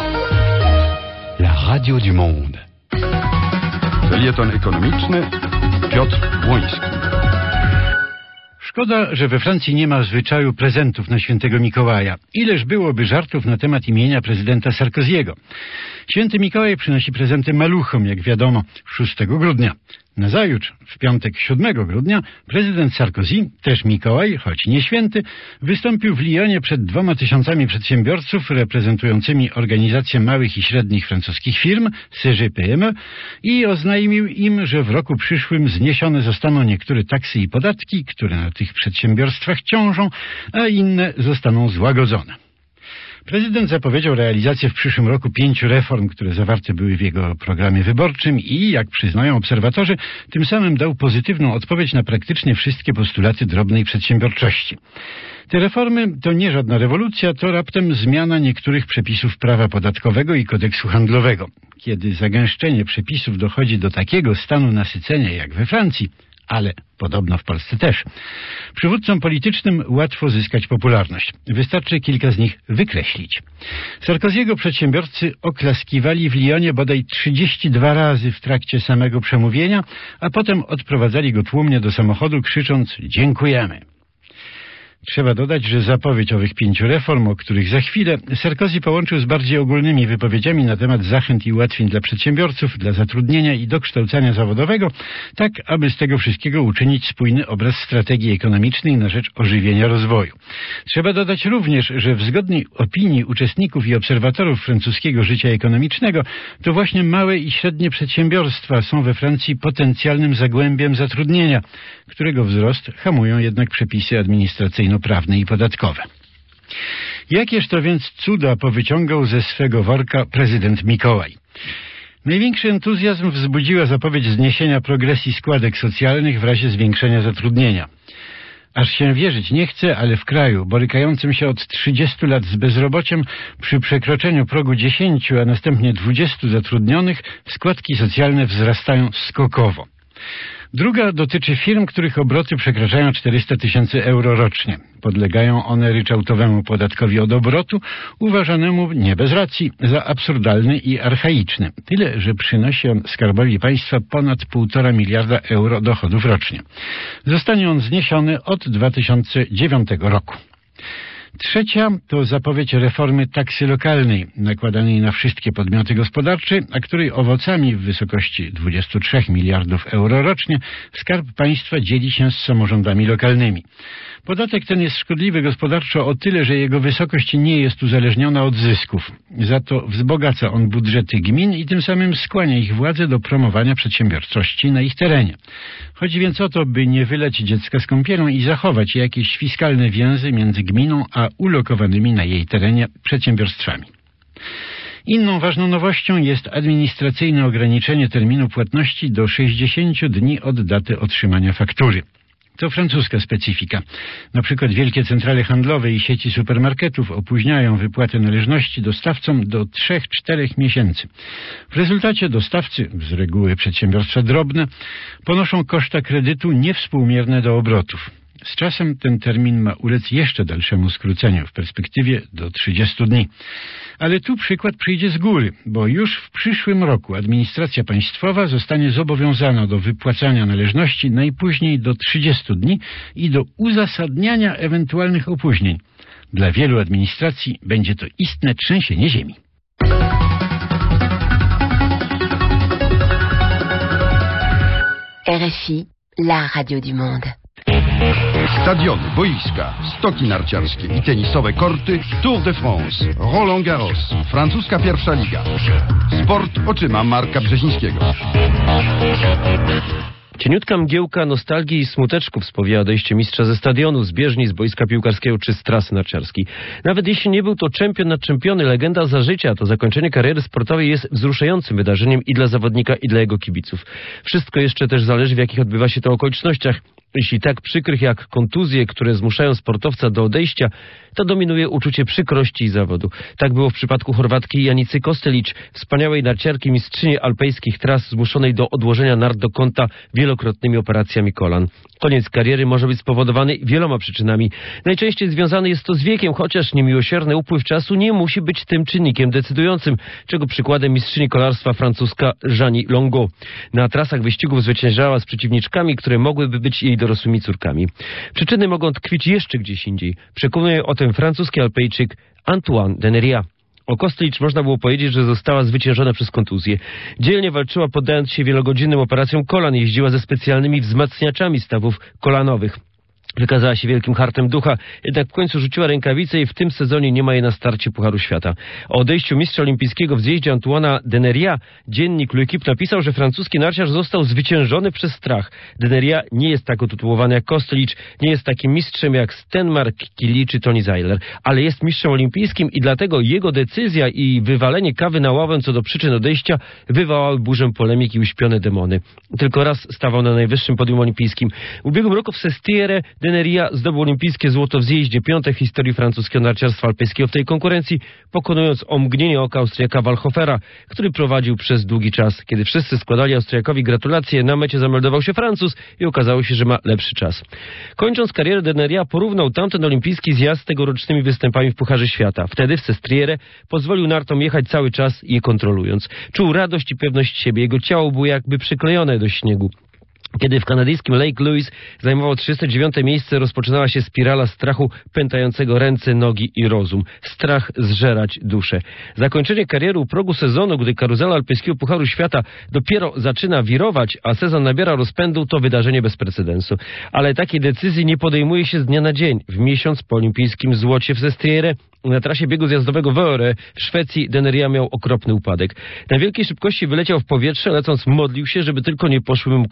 la radio du monde. Felieton ekonomiczny Piotr Błoński. Szkoda, że we Francji nie ma zwyczaju prezentów na świętego Mikołaja. Ileż byłoby żartów na temat imienia prezydenta Sarkoziego. Święty Mikołaj przynosi prezenty maluchom, jak wiadomo, 6 grudnia. Nazajutrz, w piątek 7 grudnia, prezydent Sarkozy, też Mikołaj, choć nie święty, wystąpił w Lyonie przed 2000 przedsiębiorców reprezentującymi organizację małych i średnich francuskich firm, CGPME, i oznajmił im, że w roku przyszłym zniesione zostaną niektóre taksy i podatki, które na tych przedsiębiorstwach ciążą, a inne zostaną złagodzone. Prezydent zapowiedział realizację w przyszłym roku 5 reform, które zawarte były w jego programie wyborczym i, jak przyznają obserwatorzy, tym samym dał pozytywną odpowiedź na praktycznie wszystkie postulaty drobnej przedsiębiorczości. Te reformy to nie żadna rewolucja, to raptem zmiana niektórych przepisów prawa podatkowego i kodeksu handlowego. Kiedy zagęszczenie przepisów dochodzi do takiego stanu nasycenia jak we Francji, ale podobno w Polsce też, przywódcom politycznym łatwo zyskać popularność. Wystarczy kilka z nich wykreślić. Sarkoziego przedsiębiorcy oklaskiwali w Lyonie bodaj 32 razy w trakcie samego przemówienia, a potem odprowadzali go tłumnie do samochodu, krzycząc „Dziękujemy”. Trzeba dodać, że zapowiedź owych 5 reform, o których za chwilę, Sarkozy połączył z bardziej ogólnymi wypowiedziami na temat zachęt i ułatwień dla przedsiębiorców, dla zatrudnienia i dokształcania zawodowego, tak aby z tego wszystkiego uczynić spójny obraz strategii ekonomicznej na rzecz ożywienia rozwoju. Trzeba dodać również, że w zgodnej opinii uczestników i obserwatorów francuskiego życia ekonomicznego, to właśnie małe i średnie przedsiębiorstwa są we Francji potencjalnym zagłębiem zatrudnienia, którego wzrost hamują jednak przepisy administracyjno-prawne i podatkowe. Jakież to więc cuda powyciągał ze swego worka prezydent Mikołaj? Największy entuzjazm wzbudziła zapowiedź zniesienia progresji składek socjalnych w razie zwiększenia zatrudnienia. Aż się wierzyć nie chce, ale w kraju borykającym się od 30 lat z bezrobociem przy przekroczeniu progu 10, a następnie 20 zatrudnionych składki socjalne wzrastają skokowo. Druga dotyczy firm, których obroty przekraczają 400 000 euro rocznie. Podlegają one ryczałtowemu podatkowi od obrotu, uważanemu nie bez racji za absurdalny i archaiczny. Tyle, że przynosi on Skarbowi Państwa ponad 1,5 miliarda euro dochodów rocznie. Zostanie on zniesiony od 2009 roku. Trzecia to zapowiedź reformy taksy lokalnej nakładanej na wszystkie podmioty gospodarcze, a której owocami w wysokości 23 miliardów euro rocznie Skarb Państwa dzieli się z samorządami lokalnymi. Podatek ten jest szkodliwy gospodarczo o tyle, że jego wysokość nie jest uzależniona od zysków. Za to wzbogaca on budżety gmin i tym samym skłania ich władze do promowania przedsiębiorczości na ich terenie. Chodzi więc o to, by nie wylać dziecka z kąpielą i zachować jakieś fiskalne więzy między gminą a ulokowanymi na jej terenie przedsiębiorstwami. Inną ważną nowością jest administracyjne ograniczenie terminu płatności do 60 dni od daty otrzymania faktury. To francuska specyfika. Na przykład wielkie centrale handlowe i sieci supermarketów opóźniają wypłatę należności dostawcom do 3-4 miesięcy. W rezultacie dostawcy, z reguły przedsiębiorstwa drobne, ponoszą koszta kredytu niewspółmierne do obrotów. Z czasem ten termin ma ulec jeszcze dalszemu skróceniu, w perspektywie do 30 dni. Ale tu przykład przyjdzie z góry, bo już w przyszłym roku administracja państwowa zostanie zobowiązana do wypłacania należności najpóźniej do 30 dni i do uzasadniania ewentualnych opóźnień. Dla wielu administracji będzie to istne trzęsienie ziemi. RFI, la radio du monde. Stadiony, boiska, stoki narciarskie i tenisowe korty, Tour de France, Roland Garros, francuska pierwsza liga. Sport oczyma Marka Brzezińskiego. Cieniutka mgiełka nostalgii i smuteczków spowiada odejście mistrza ze stadionu, z bieżni, z boiska piłkarskiego czy z trasy narciarskiej. Nawet jeśli nie był to czempion nad czempiony, legenda za życia, to zakończenie kariery sportowej jest wzruszającym wydarzeniem i dla zawodnika, i dla jego kibiców. Wszystko jeszcze też zależy, w jakich odbywa się to okolicznościach. Jeśli tak przykrych jak kontuzje, które zmuszają sportowca do odejścia, to dominuje uczucie przykrości i zawodu. Tak było w przypadku Chorwatki Janicy Kostelić, wspaniałej narciarki, mistrzyni alpejskich tras, zmuszonej do odłożenia nart do kąta wielokrotnymi operacjami kolan. Koniec kariery może być spowodowany wieloma przyczynami. Najczęściej związany jest to z wiekiem, chociaż niemiłosierny upływ czasu nie musi być tym czynnikiem decydującym, czego przykładem mistrzyni kolarstwa francuska Jeannie Longo. Na trasach wyścigów zwyciężała z przeciwniczkami, które mogłyby być jej dorosłymi córkami. Przyczyny mogą tkwić jeszcze gdzieś indziej. Przekonuje o tym francuski alpejczyk Antoine Deneria. O Kostelić można było powiedzieć, że została zwyciężona przez kontuzję. Dzielnie walczyła, poddając się wielogodzinnym operacjom kolan, jeździła ze specjalnymi wzmacniaczami stawów kolanowych. Wykazała się wielkim hartem ducha, jednak w końcu rzuciła rękawice i w tym sezonie nie ma jej na starcie Pucharu Świata. O odejściu mistrza olimpijskiego w zjeździe Antoine'a Deneria dziennik L'Equipe napisał, że francuski narciarz został zwyciężony przez strach. Deneria nie jest tak utytułowany jak Kostelić, nie jest takim mistrzem jak Stenmark, Kili czy Tony Zeiler, ale jest mistrzem olimpijskim i dlatego jego decyzja i wywalenie kawy na ławę co do przyczyn odejścia wywołały burzę polemik i uśpione demony. Tylko raz stawał na najwyższym podium olimpijskim. W ubiegłym roku w Sestiere Deneria zdobył olimpijskie złoto w zjeździe, piąte w historii francuskiego narciarstwa alpejskiego w tej konkurencji, pokonując o mgnienie oka Austriaka Walhofera, który prowadził przez długi czas. Kiedy wszyscy składali Austriakowi gratulacje, na mecie zameldował się Francuz i okazało się, że ma lepszy czas. Kończąc karierę, Deneria porównał tamten olimpijski zjazd z tegorocznymi występami w Pucharze Świata. Wtedy w Sestriere pozwolił nartom jechać cały czas, je kontrolując. Czuł radość i pewność siebie. Jego ciało było jakby przyklejone do śniegu. Kiedy w kanadyjskim Lake Louise zajmował 39. miejsce, rozpoczynała się spirala strachu pętającego ręce, nogi i rozum. Strach zżerać duszę. Zakończenie kariery u progu sezonu, gdy karuzela alpejskiego Pucharu Świata dopiero zaczyna wirować, a sezon nabiera rozpędu, to wydarzenie bez precedensu. Ale takiej decyzji nie podejmuje się z dnia na dzień. W miesiąc po olimpijskim złocie w Sestriere na trasie biegu zjazdowego w Åre w Szwecji Deneria miał okropny upadek. Na wielkiej szybkości wyleciał w powietrze, lecąc modlił się, żeby tylko nie poszły mu kolana.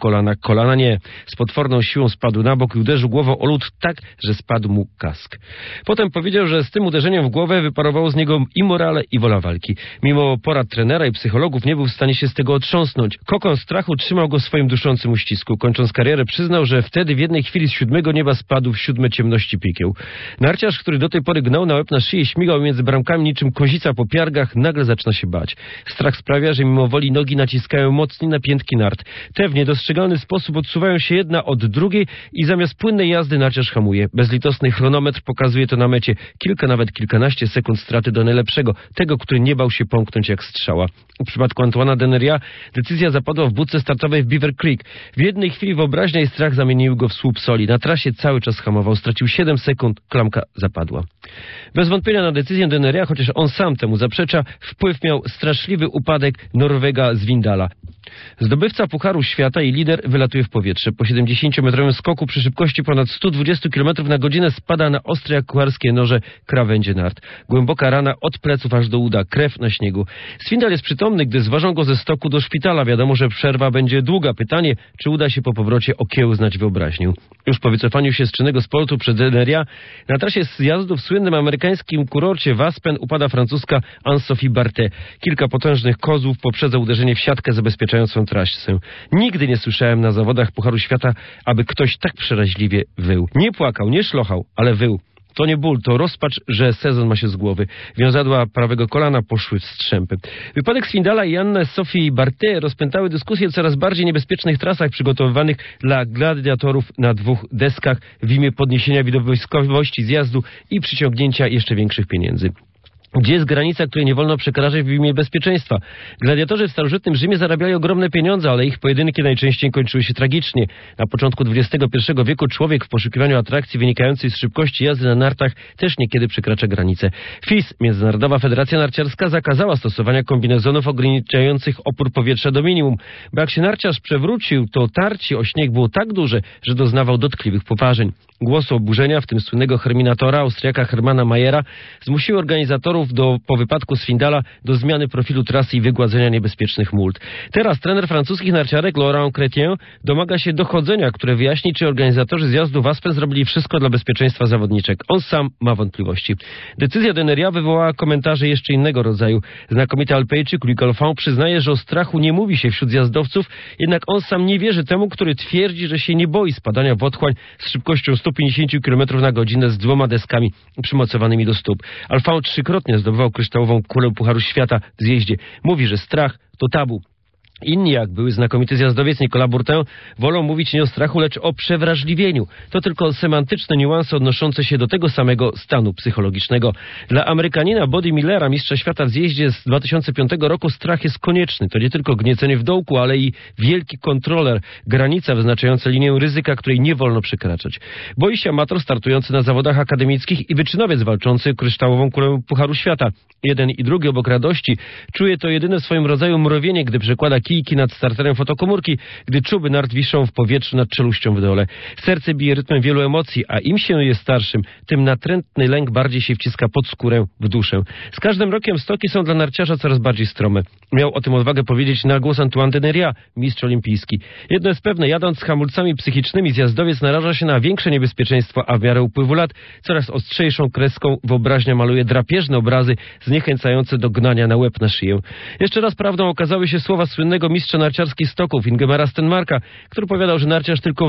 kolana nie. Z potworną siłą spadł na bok i uderzył głową o lód tak, że spadł mu kask. Potem powiedział, że z tym uderzeniem w głowę wyparowało z niego i morale, i wola walki. Mimo porad trenera i psychologów nie był w stanie się z tego otrząsnąć. Kokon strachu trzymał go w swoim duszącym uścisku. Kończąc karierę przyznał, że wtedy w jednej chwili z 7 nieba spadł w 7 ciemności piekieł. Narciarz, który do tej pory gnał na łeb na szyję, śmigał między bramkami niczym kozica po piargach, nagle zaczyna się bać. Strach sprawia, że mimo woli nogi naciskają mocniej na piętki nart. Te w niedostrzegalny sposób odsuwają się jedna od drugiej i zamiast płynnej jazdy narciarz hamuje. Bezlitosny chronometr pokazuje to na mecie. Kilka, nawet kilkanaście sekund straty do najlepszego, tego, który nie bał się pomknąć jak strzała. W przypadku Antoana Deneria decyzja zapadła w budce startowej w Beaver Creek. W jednej chwili wyobraźnia i strach zamieniły go w słup soli. Na trasie cały czas hamował. Stracił 7 sekund, klamka zapadła. Bez wątpienia na decyzję Deneria, chociaż on sam temu zaprzecza, wpływ miał straszliwy upadek Norwega z Vindala. Zdobywca Pucharu Świata i lider wylatuje w powietrze. Po 70-metrowym skoku przy szybkości ponad 120 km na godzinę spada na ostre jak kucharskie noże krawędzie nart. Głęboka rana od pleców aż do uda, krew na śniegu. Swindal jest przytomny, gdy zważą go ze stoku do szpitala. Wiadomo, że przerwa będzie długa. Pytanie, czy uda się po powrocie okiełznać wyobraźnię. Już po wycofaniu się z czynnego sportu przed Deneria na trasie zjazdu w słynnym amerykańskim kurorcie w Aspen upada francuska Anne-Sophie Barthé. Kilka potężnych kozłów poprzedza uderzenie w siatkę zabezpieczającą trasę. Nigdy nie słyszałem na zawodach Pucharu Świata, aby ktoś tak przeraźliwie wył. Nie płakał, nie szlochał, ale wył. To nie ból, to rozpacz, że sezon ma się z głowy. Wiązadła prawego kolana poszły w strzępy. Wypadek Swindala i Anne-Sophie Barthé rozpętały dyskusje o coraz bardziej niebezpiecznych trasach przygotowywanych dla gladiatorów na 2 deskach w imię podniesienia widowiskowości zjazdu i przyciągnięcia jeszcze większych pieniędzy. Gdzie jest granica, której nie wolno przekraczać w imię bezpieczeństwa? Gladiatorzy w starożytnym Rzymie zarabiali ogromne pieniądze, ale ich pojedynki najczęściej kończyły się tragicznie. Na początku XXI wieku człowiek w poszukiwaniu atrakcji wynikającej z szybkości jazdy na nartach też niekiedy przekracza granice. FIS, Międzynarodowa Federacja Narciarska, zakazała stosowania kombinezonów ograniczających opór powietrza do minimum, bo jak się narciarz przewrócił, to tarcie o śnieg było tak duże, że doznawał dotkliwych poparzeń. Głosy oburzenia, w tym słynnego Herminatora, Austriaka Hermana Mayera, zmusiły organizatorów po wypadku Swindala do zmiany profilu trasy i wygładzenia niebezpiecznych mult. Teraz trener francuskich narciarek Laurent Chrétien domaga się dochodzenia, które wyjaśni, czy organizatorzy zjazdu w Aspen zrobili wszystko dla bezpieczeństwa zawodniczek. On sam ma wątpliwości. Decyzja Deneria wywołała komentarze jeszcze innego rodzaju. Znakomity Alpejczyk Luc Alphand przyznaje, że o strachu nie mówi się wśród zjazdowców, jednak on sam nie wierzy temu, który twierdzi, że się nie boi spadania w otchłań z szybkością 150 km na godzinę z 2 deskami przymocowanymi do stóp. Alphand 3-krotnie zdobywał kryształową kulę Pucharu Świata w zjeździe. Mówi, że strach to tabu. Inni, jak były znakomity zjazdowiec Nicolas Bourtin, wolą mówić nie o strachu, lecz o przewrażliwieniu. To tylko semantyczne niuanse odnoszące się do tego samego stanu psychologicznego. Dla Amerykanina Body Millera, mistrza świata w zjeździe z 2005 roku, strach jest konieczny. To nie tylko gniecenie w dołku, ale i wielki kontroler, granica wyznaczająca linię ryzyka, której nie wolno przekraczać. Boi się amator startujący na zawodach akademickich i wyczynowiec walczący o kryształową kulę Pucharu Świata. Jeden i drugi obok radości czuje to jedyne w swoim rodzaju mrowienie, gdy przekłada kijki nad starterem fotokomórki, gdy czuby nart wiszą w powietrzu nad czeluścią w dole. Serce bije rytmem wielu emocji, a im się jest starszym, tym natrętny lęk bardziej się wciska pod skórę, w duszę. Z każdym rokiem stoki są dla narciarza coraz bardziej strome. Miał o tym odwagę powiedzieć na głos Antoine Deneria, mistrz olimpijski. Jedno jest pewne, jadąc z hamulcami psychicznymi, zjazdowiec naraża się na większe niebezpieczeństwo, a w miarę upływu lat coraz ostrzejszą kreską wyobraźnia maluje drapieżne obrazy zniechęcające do gnania na łeb na szyję. Jeszcze raz prawdą okazały się słowa słynnego mistrza narciarskich stoków Ingemara Stenmarka, który powiadał, że narciarz tylko w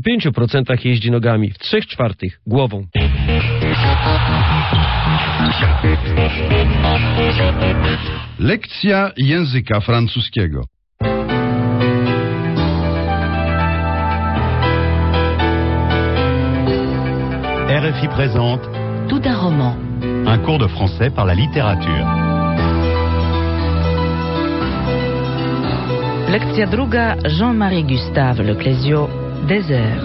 25% jeździ nogami, w 3/4 głową. Lekcja języka francuskiego. RFI présente Tout un roman. un cours de français par la littérature. Lekcja druga, Jean-Marie Gustave, le Clésio, Désert.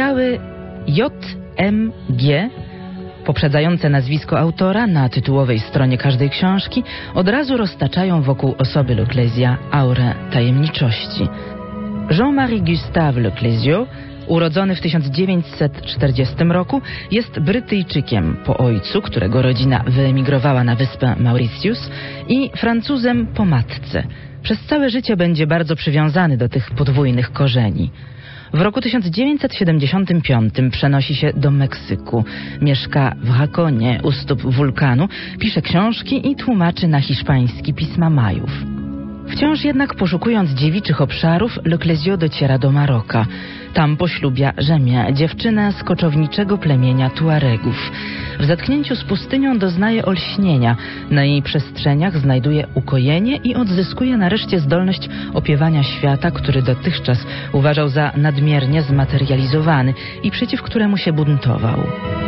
Inygnały JMG, poprzedzające nazwisko autora na tytułowej stronie każdej książki, od razu roztaczają wokół osoby Leclésia aurę tajemniczości. Jean-Marie Gustave Leclésio, urodzony w 1940 roku, jest Brytyjczykiem po ojcu, którego rodzina wyemigrowała na wyspę Mauritius, i Francuzem po matce. Przez całe życie będzie bardzo przywiązany do tych podwójnych korzeni. W roku 1975 przenosi się do Meksyku. Mieszka w Hakonie u stóp wulkanu, pisze książki i tłumaczy na hiszpański pisma Majów. Wciąż jednak poszukując dziewiczych obszarów, Leclésio dociera do Maroka. Tam poślubia Rzemię, dziewczynę z koczowniczego plemienia Tuaregów. W zetknięciu z pustynią doznaje olśnienia. Na jej przestrzeniach znajduje ukojenie i odzyskuje nareszcie zdolność opiewania świata, który dotychczas uważał za nadmiernie zmaterializowany i przeciw któremu się buntował.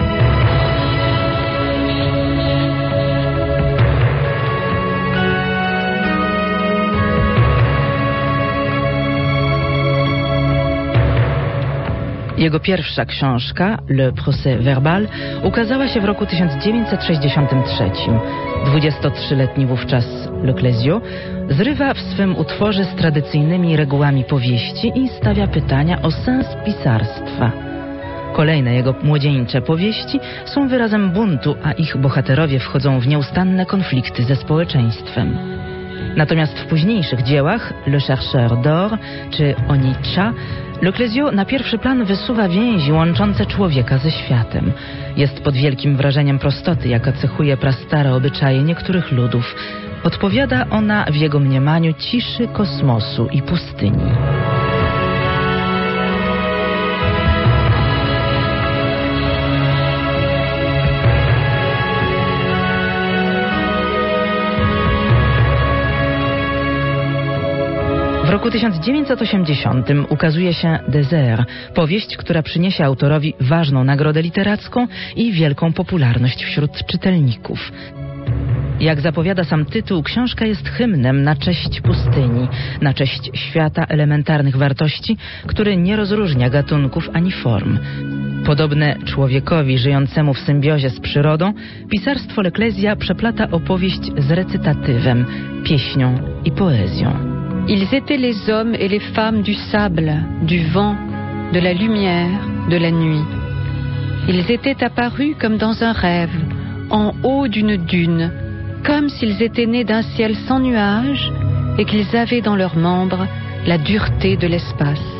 Jego pierwsza książka, Le Procès Verbal, ukazała się w roku 1963. 23-letni wówczas Leclésio zrywa w swym utworze z tradycyjnymi regułami powieści i stawia pytania o sens pisarstwa. Kolejne jego młodzieńcze powieści są wyrazem buntu, a ich bohaterowie wchodzą w nieustanne konflikty ze społeczeństwem. Natomiast w późniejszych dziełach Le Chercheur d'Or czy Onitsha Leclésio na pierwszy plan wysuwa więzi łączące człowieka ze światem. Jest pod wielkim wrażeniem prostoty, jaka cechuje prastare obyczaje niektórych ludów. Odpowiada ona w jego mniemaniu ciszy kosmosu i pustyni. W roku 1980 ukazuje się Désert, powieść, która przyniesie autorowi ważną nagrodę literacką i wielką popularność wśród czytelników. Jak zapowiada sam tytuł, książka jest hymnem na cześć pustyni, na cześć świata elementarnych wartości, który nie rozróżnia gatunków ani form. Podobne człowiekowi żyjącemu w symbiozie z przyrodą, pisarstwo Leclésia przeplata opowieść z recytatywem, pieśnią i poezją. Ils étaient les hommes et les femmes du sable, du vent, de la lumière, de la nuit. Ils étaient apparus comme dans un rêve, en haut d'une dune, comme s'ils étaient nés d'un ciel sans nuages et qu'ils avaient dans leurs membres la dureté de l'espace.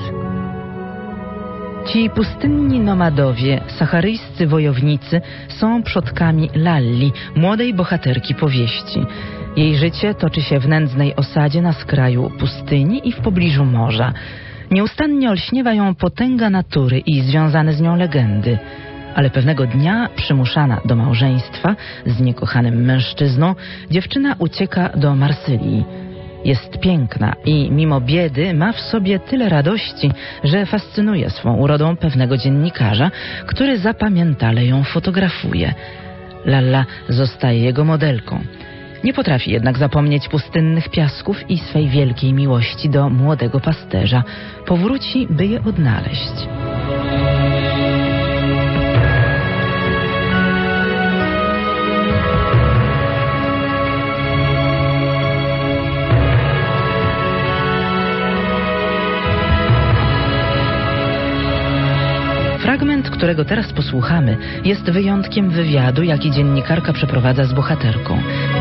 Ci pustynni nomadowie, saharyjscy wojownicy są przodkami Lalli, młodej bohaterki powieści. Jej życie toczy się w nędznej osadzie na skraju pustyni i w pobliżu morza. Nieustannie olśniewa ją potęga natury i związane z nią legendy. Ale pewnego dnia, przymuszana do małżeństwa z niekochanym mężczyzną, dziewczyna ucieka do Marsylii. Jest piękna i mimo biedy ma w sobie tyle radości, że fascynuje swą urodą pewnego dziennikarza, który zapamiętale ją fotografuje. Lalla zostaje jego modelką. Nie potrafi jednak zapomnieć pustynnych piasków i swej wielkiej miłości do młodego pasterza. Powróci, by je odnaleźć. Fragment, którego teraz posłuchamy, jest wyjątkiem wywiadu, jaki dziennikarka przeprowadza z bohaterką.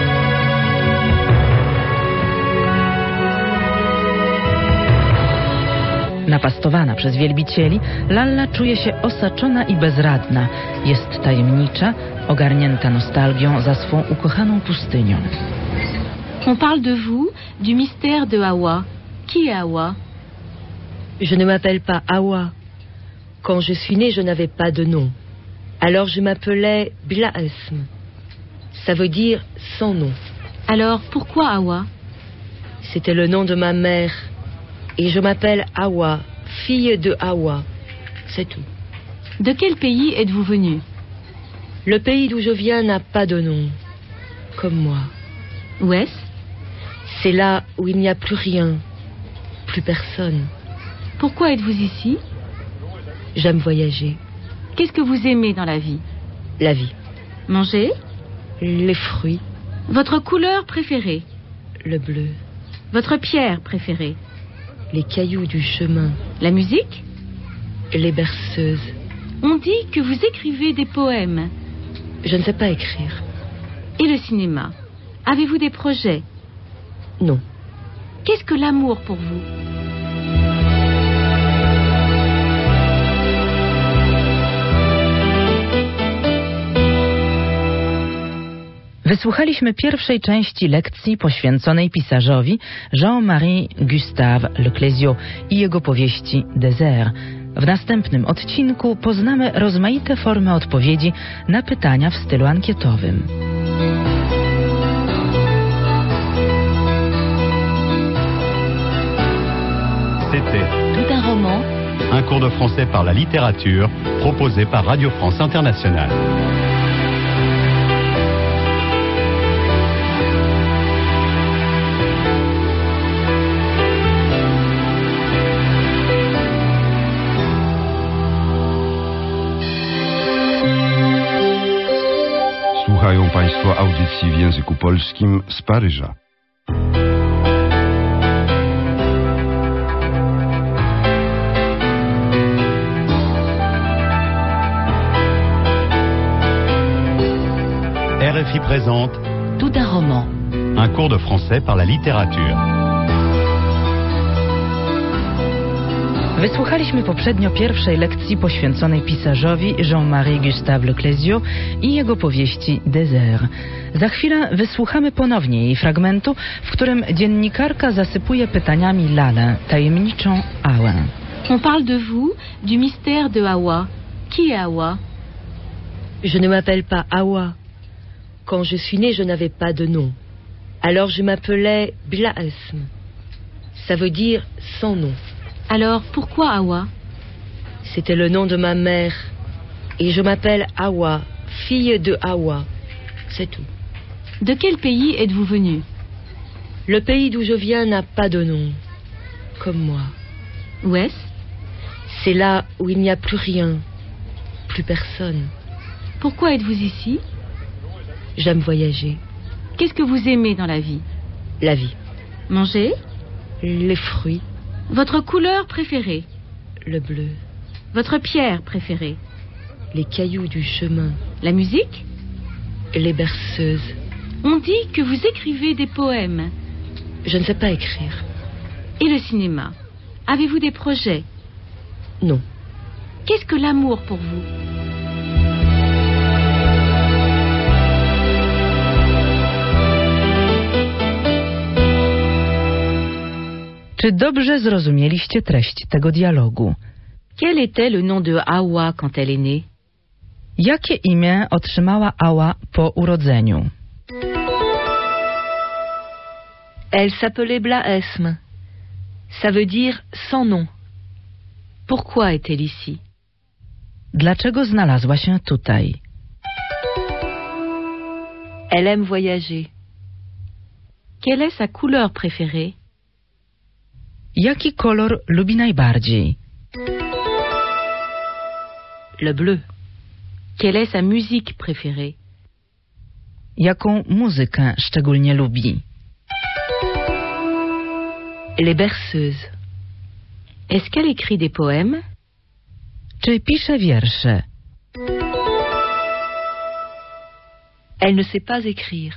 Napastowana przez wielbicieli, Lalla czuje się osaczona i bezradna. Jest tajemnicza, ogarnięta nostalgią za swą ukochaną pustynią. On parle de vous, du mystère de Hawa. Qui est Hawa? Je ne m'appelle pas Hawa. Quand je suis née, je n'avais pas de nom. Alors je m'appelais Blaesm. Ça veut dire sans nom. Alors pourquoi Hawa? C'était le nom de ma mère. Et je m'appelle Hawa, fille de Hawa. C'est tout. De quel pays êtes-vous venue? Le pays d'où je viens n'a pas de nom. Comme moi. Où est-ce? C'est là où il n'y a plus rien. Plus personne. Pourquoi êtes-vous ici? J'aime voyager. Qu'est-ce que vous aimez dans la vie? La vie. Manger? Les fruits. Votre couleur préférée? Le bleu. Votre pierre préférée? Les cailloux du chemin. La musique? Les berceuses. On dit que vous écrivez des poèmes. Je ne sais pas écrire. Et le cinéma? Avez-vous des projets? Non. Qu'est-ce que l'amour pour vous? Wysłuchaliśmy pierwszej części lekcji poświęconej pisarzowi Jean-Marie Gustave Leclésio i jego powieści Désert. W następnym odcinku poznamy rozmaite formy odpowiedzi na pytania w stylu ankietowym. C'était Tout un roman. un cours de français par la littérature proposé par Radio France Internationale. Słuchają Państwo audycji w języku polskim z Paryża. RFI présente Tout un roman. un cours de français par la littérature. Wysłuchaliśmy poprzednio pierwszej lekcji poświęconej pisarzowi Jean-Marie Gustave Leclésio i jego powieści Désert. Za chwilę wysłuchamy ponownie jej fragmentu, w którym dziennikarka zasypuje pytaniami Lalę, tajemniczą Ałę. On parle de vous, du mystère de Hawa. Qui est Hawa? Je ne m'appelle pas Hawa. Quand je suis née, je n'avais pas de nom. Alors je m'appelais Blaesm. Ça veut dire sans nom. Alors, pourquoi Hawa? C'était le nom de ma mère. Et je m'appelle Hawa, fille de Hawa. C'est tout. De quel pays êtes-vous venu? Le pays d'où je viens n'a pas de nom. Comme moi. Où est-ce? C'est là où il n'y a plus rien. Plus personne. Pourquoi êtes-vous ici? J'aime voyager. Qu'est-ce que vous aimez dans la vie? La vie. Manger? Les fruits. Votre couleur préférée? Le bleu. Votre pierre préférée? Les cailloux du chemin. La musique? Les berceuses. On dit que vous écrivez des poèmes. Je ne sais pas écrire. Et le cinéma? Avez-vous des projets? Non. Qu'est-ce que l'amour pour vous? Czy dobrze zrozumieliście treść tego dialogu? Quel était le nom de Hawa quand elle est née? Jakie imię otrzymała Ała po urodzeniu? Elle s'appelait Blaesm. Ça veut dire sans nom. Pourquoi est-elle ici? Dlaczego znalazła się tutaj? Elle aime voyager. Quelle est sa couleur préférée? Jaki kolor lubi najbardziej? Le bleu. Quelle est sa musique préférée? Jaką muzykę szczególnie lubi? Les berceuses. Est-ce qu'elle écrit des poèmes? Czy pisze wiersze? Elle ne sait pas écrire.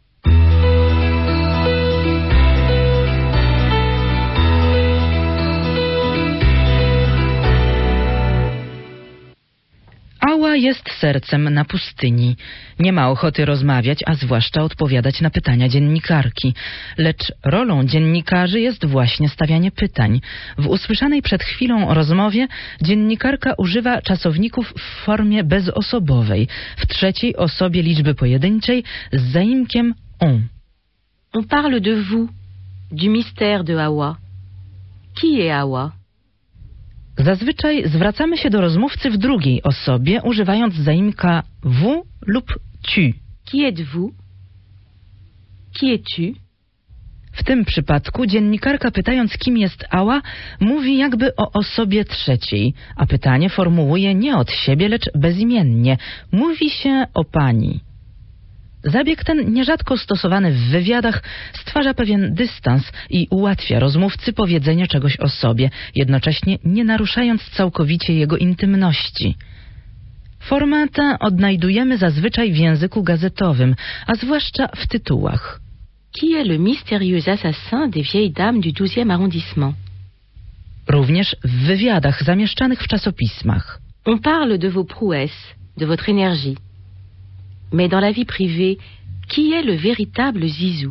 Ała jest sercem na pustyni. Nie ma ochoty rozmawiać, a zwłaszcza odpowiadać na pytania dziennikarki. Lecz rolą dziennikarzy jest właśnie stawianie pytań. W usłyszanej przed chwilą rozmowie dziennikarka używa czasowników w formie bezosobowej, w trzeciej osobie liczby pojedynczej z zaimkiem on. On parle de vous, du mystère de Hawa. Qui est Hawa? Zazwyczaj zwracamy się do rozmówcy w drugiej osobie, używając zaimka vous lub tu. Qui êtes-vous? Qui es-tu? W tym przypadku dziennikarka, pytając, kim jest Awa, mówi jakby o osobie trzeciej, a pytanie formułuje nie od siebie, lecz bezimiennie. Mówi się o pani. Zabieg ten, nierzadko stosowany w wywiadach, stwarza pewien dystans i ułatwia rozmówcy powiedzenie czegoś o sobie, jednocześnie nie naruszając całkowicie jego intymności. Formę tę odnajdujemy zazwyczaj w języku gazetowym, a zwłaszcza w tytułach. Qui est le mystérieux assassin des vieilles dames du 12e arrondissement? Również w wywiadach zamieszczanych w czasopismach. On parle de vos prouesses, de votre énergie. Mais dans la vie privée, qui est le véritable Zizou?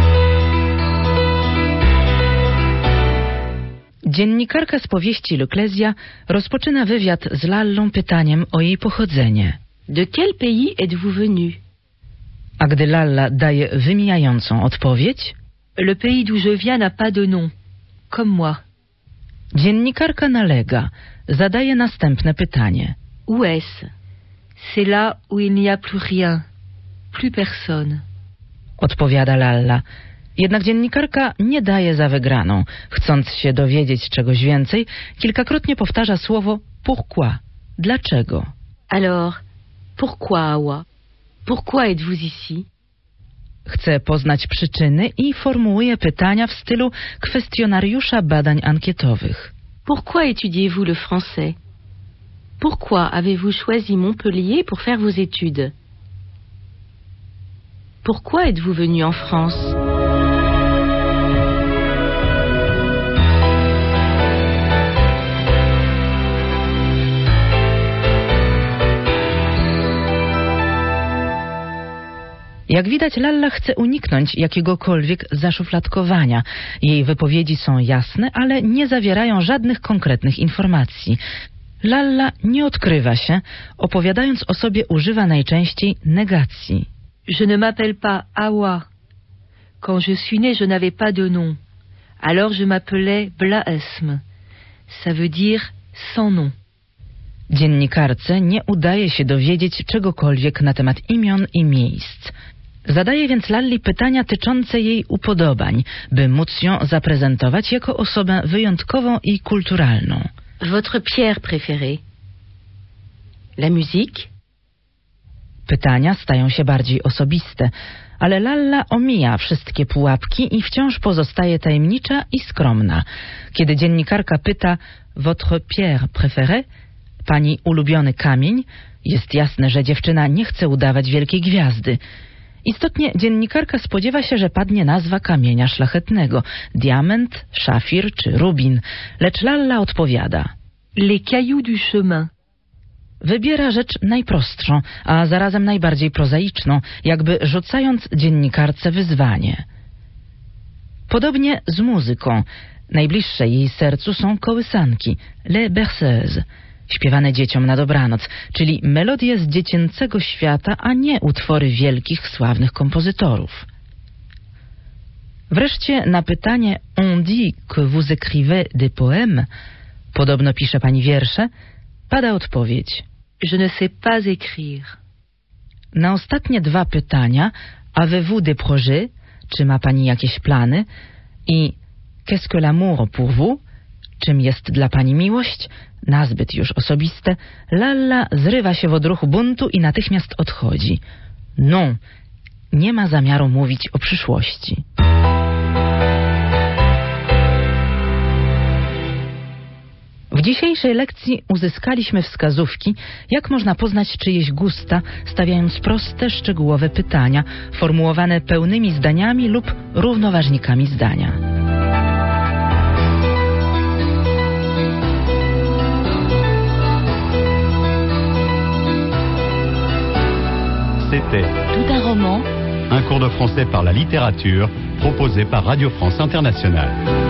Dziennikarka z powieści L'Ecclésia rozpoczyna wywiad z Lallą pytaniem o jej pochodzenie. De quel pays êtes-vous venu? A gdy Lalla daje wymijającą odpowiedź, Le pays d'où je viens n'a pas de nom, comme moi. Dziennikarka nalega, zadaje następne pytanie. Où est-ce? C'est là où il n'y a plus rien, plus personne. Odpowiada Lalla. Jednak dziennikarka nie daje za wygraną. Chcąc się dowiedzieć czegoś więcej, kilkakrotnie powtarza słowo pourquoi. Dlaczego? Alors, pourquoi Awa? Pourquoi êtes-vous ici? Chce poznać przyczyny i formułuje pytania w stylu kwestionariusza badań ankietowych. Pourquoi étudiez-vous le français? Pourquoi avez-vous choisi Montpellier pour faire vos études? Pourquoi êtes-vous venu en France? Jak widać, Lalla chce uniknąć jakiegokolwiek zaszufladkowania. Jej wypowiedzi są jasne, ale nie zawierają żadnych konkretnych informacji. Lalla nie odkrywa się, opowiadając o sobie używa najczęściej negacji. Je ne m'appelle pas Awa. Quand je suis née, je n'avais pas de nom. Alors je m'appelais Blaesm. Ça veut dire sans nom. Dziennikarce nie udaje się dowiedzieć czegokolwiek na temat imion i miejsc. Zadaje więc Lalli pytania tyczące jej upodobań, by móc ją zaprezentować jako osobę wyjątkową i kulturalną. Votre pierre préférée? La musique? Pytania stają się bardziej osobiste, ale Lalla omija wszystkie pułapki i wciąż pozostaje tajemnicza i skromna. Kiedy dziennikarka pyta votre pierre préférée, pani ulubiony kamień, jest jasne, że dziewczyna nie chce udawać wielkiej gwiazdy. Istotnie dziennikarka spodziewa się, że padnie nazwa kamienia szlachetnego, diament, szafir czy rubin, lecz Lalla odpowiada: Les cailloux du chemin. Wybiera rzecz najprostszą, a zarazem najbardziej prozaiczną, jakby rzucając dziennikarce wyzwanie. Podobnie z muzyką. Najbliższe jej sercu są kołysanki, les berceuses, śpiewane dzieciom na dobranoc, czyli melodie z dziecięcego świata, a nie utwory wielkich, sławnych kompozytorów. Wreszcie na pytanie on dit que vous écrivez des poèmes, podobno pisze pani wiersze, pada odpowiedź: Je ne sais pas écrire. Na ostatnie dwa pytania, avez-vous des projets, czy ma pani jakieś plany, i qu'est-ce que l'amour pour vous, czym jest dla pani miłość, nazbyt już osobiste, Lalla zrywa się w odruchu buntu i natychmiast odchodzi. Non, nie ma zamiaru mówić o przyszłości. W dzisiejszej lekcji uzyskaliśmy wskazówki, jak można poznać czyjeś gusta, stawiając proste, szczegółowe pytania, formułowane pełnymi zdaniami lub równoważnikami zdania. C'était Tout un roman, un cours de français par la littérature proposé par Radio France Internationale.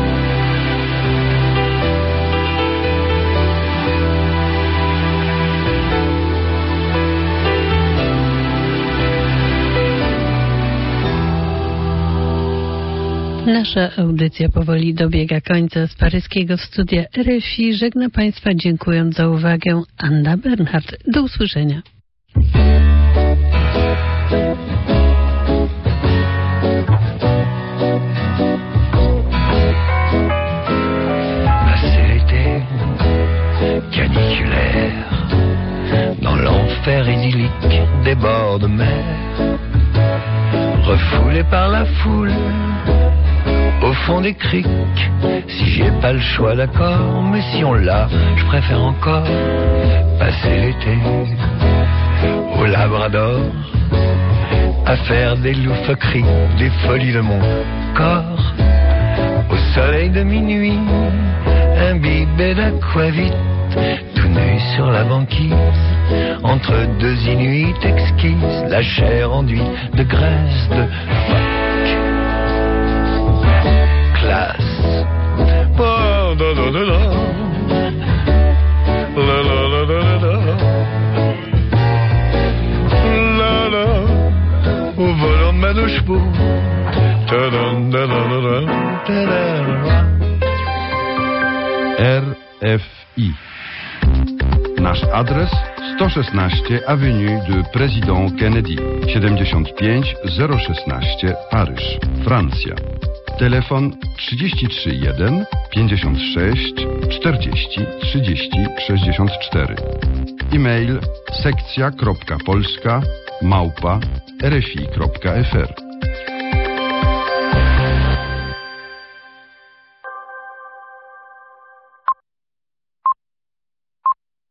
Nasza audycja powoli dobiega końca. Z paryskiego studia RFI żegna Państwa, dziękując za uwagę, Anna Bernhardt. Do usłyszenia. bord de mer, refoulé par la foule, au fond des criques. Si j'ai pas le choix, d'accord, mais si on l'a, je préfère encore passer l'été au Labrador, à faire des loufoqueries, des folies de mon corps, au soleil de minuit, imbibé d'aquavit, tout nu sur la banquise, entre deux inuits exquises, la chair enduite de graisse de phoque. Classe. Oh, da, da, da, da. La, la, la, la, la, la, la. Au volant de ma deux chevaux. Ta, da, da, da, da, da, da, da. RFI. Nasz adres 116 Avenue de Président Kennedy, 75 016 Paryż, Francja. Telefon 33 1 56 40 30 64. E-mail sekcja.polska@rfi.fr.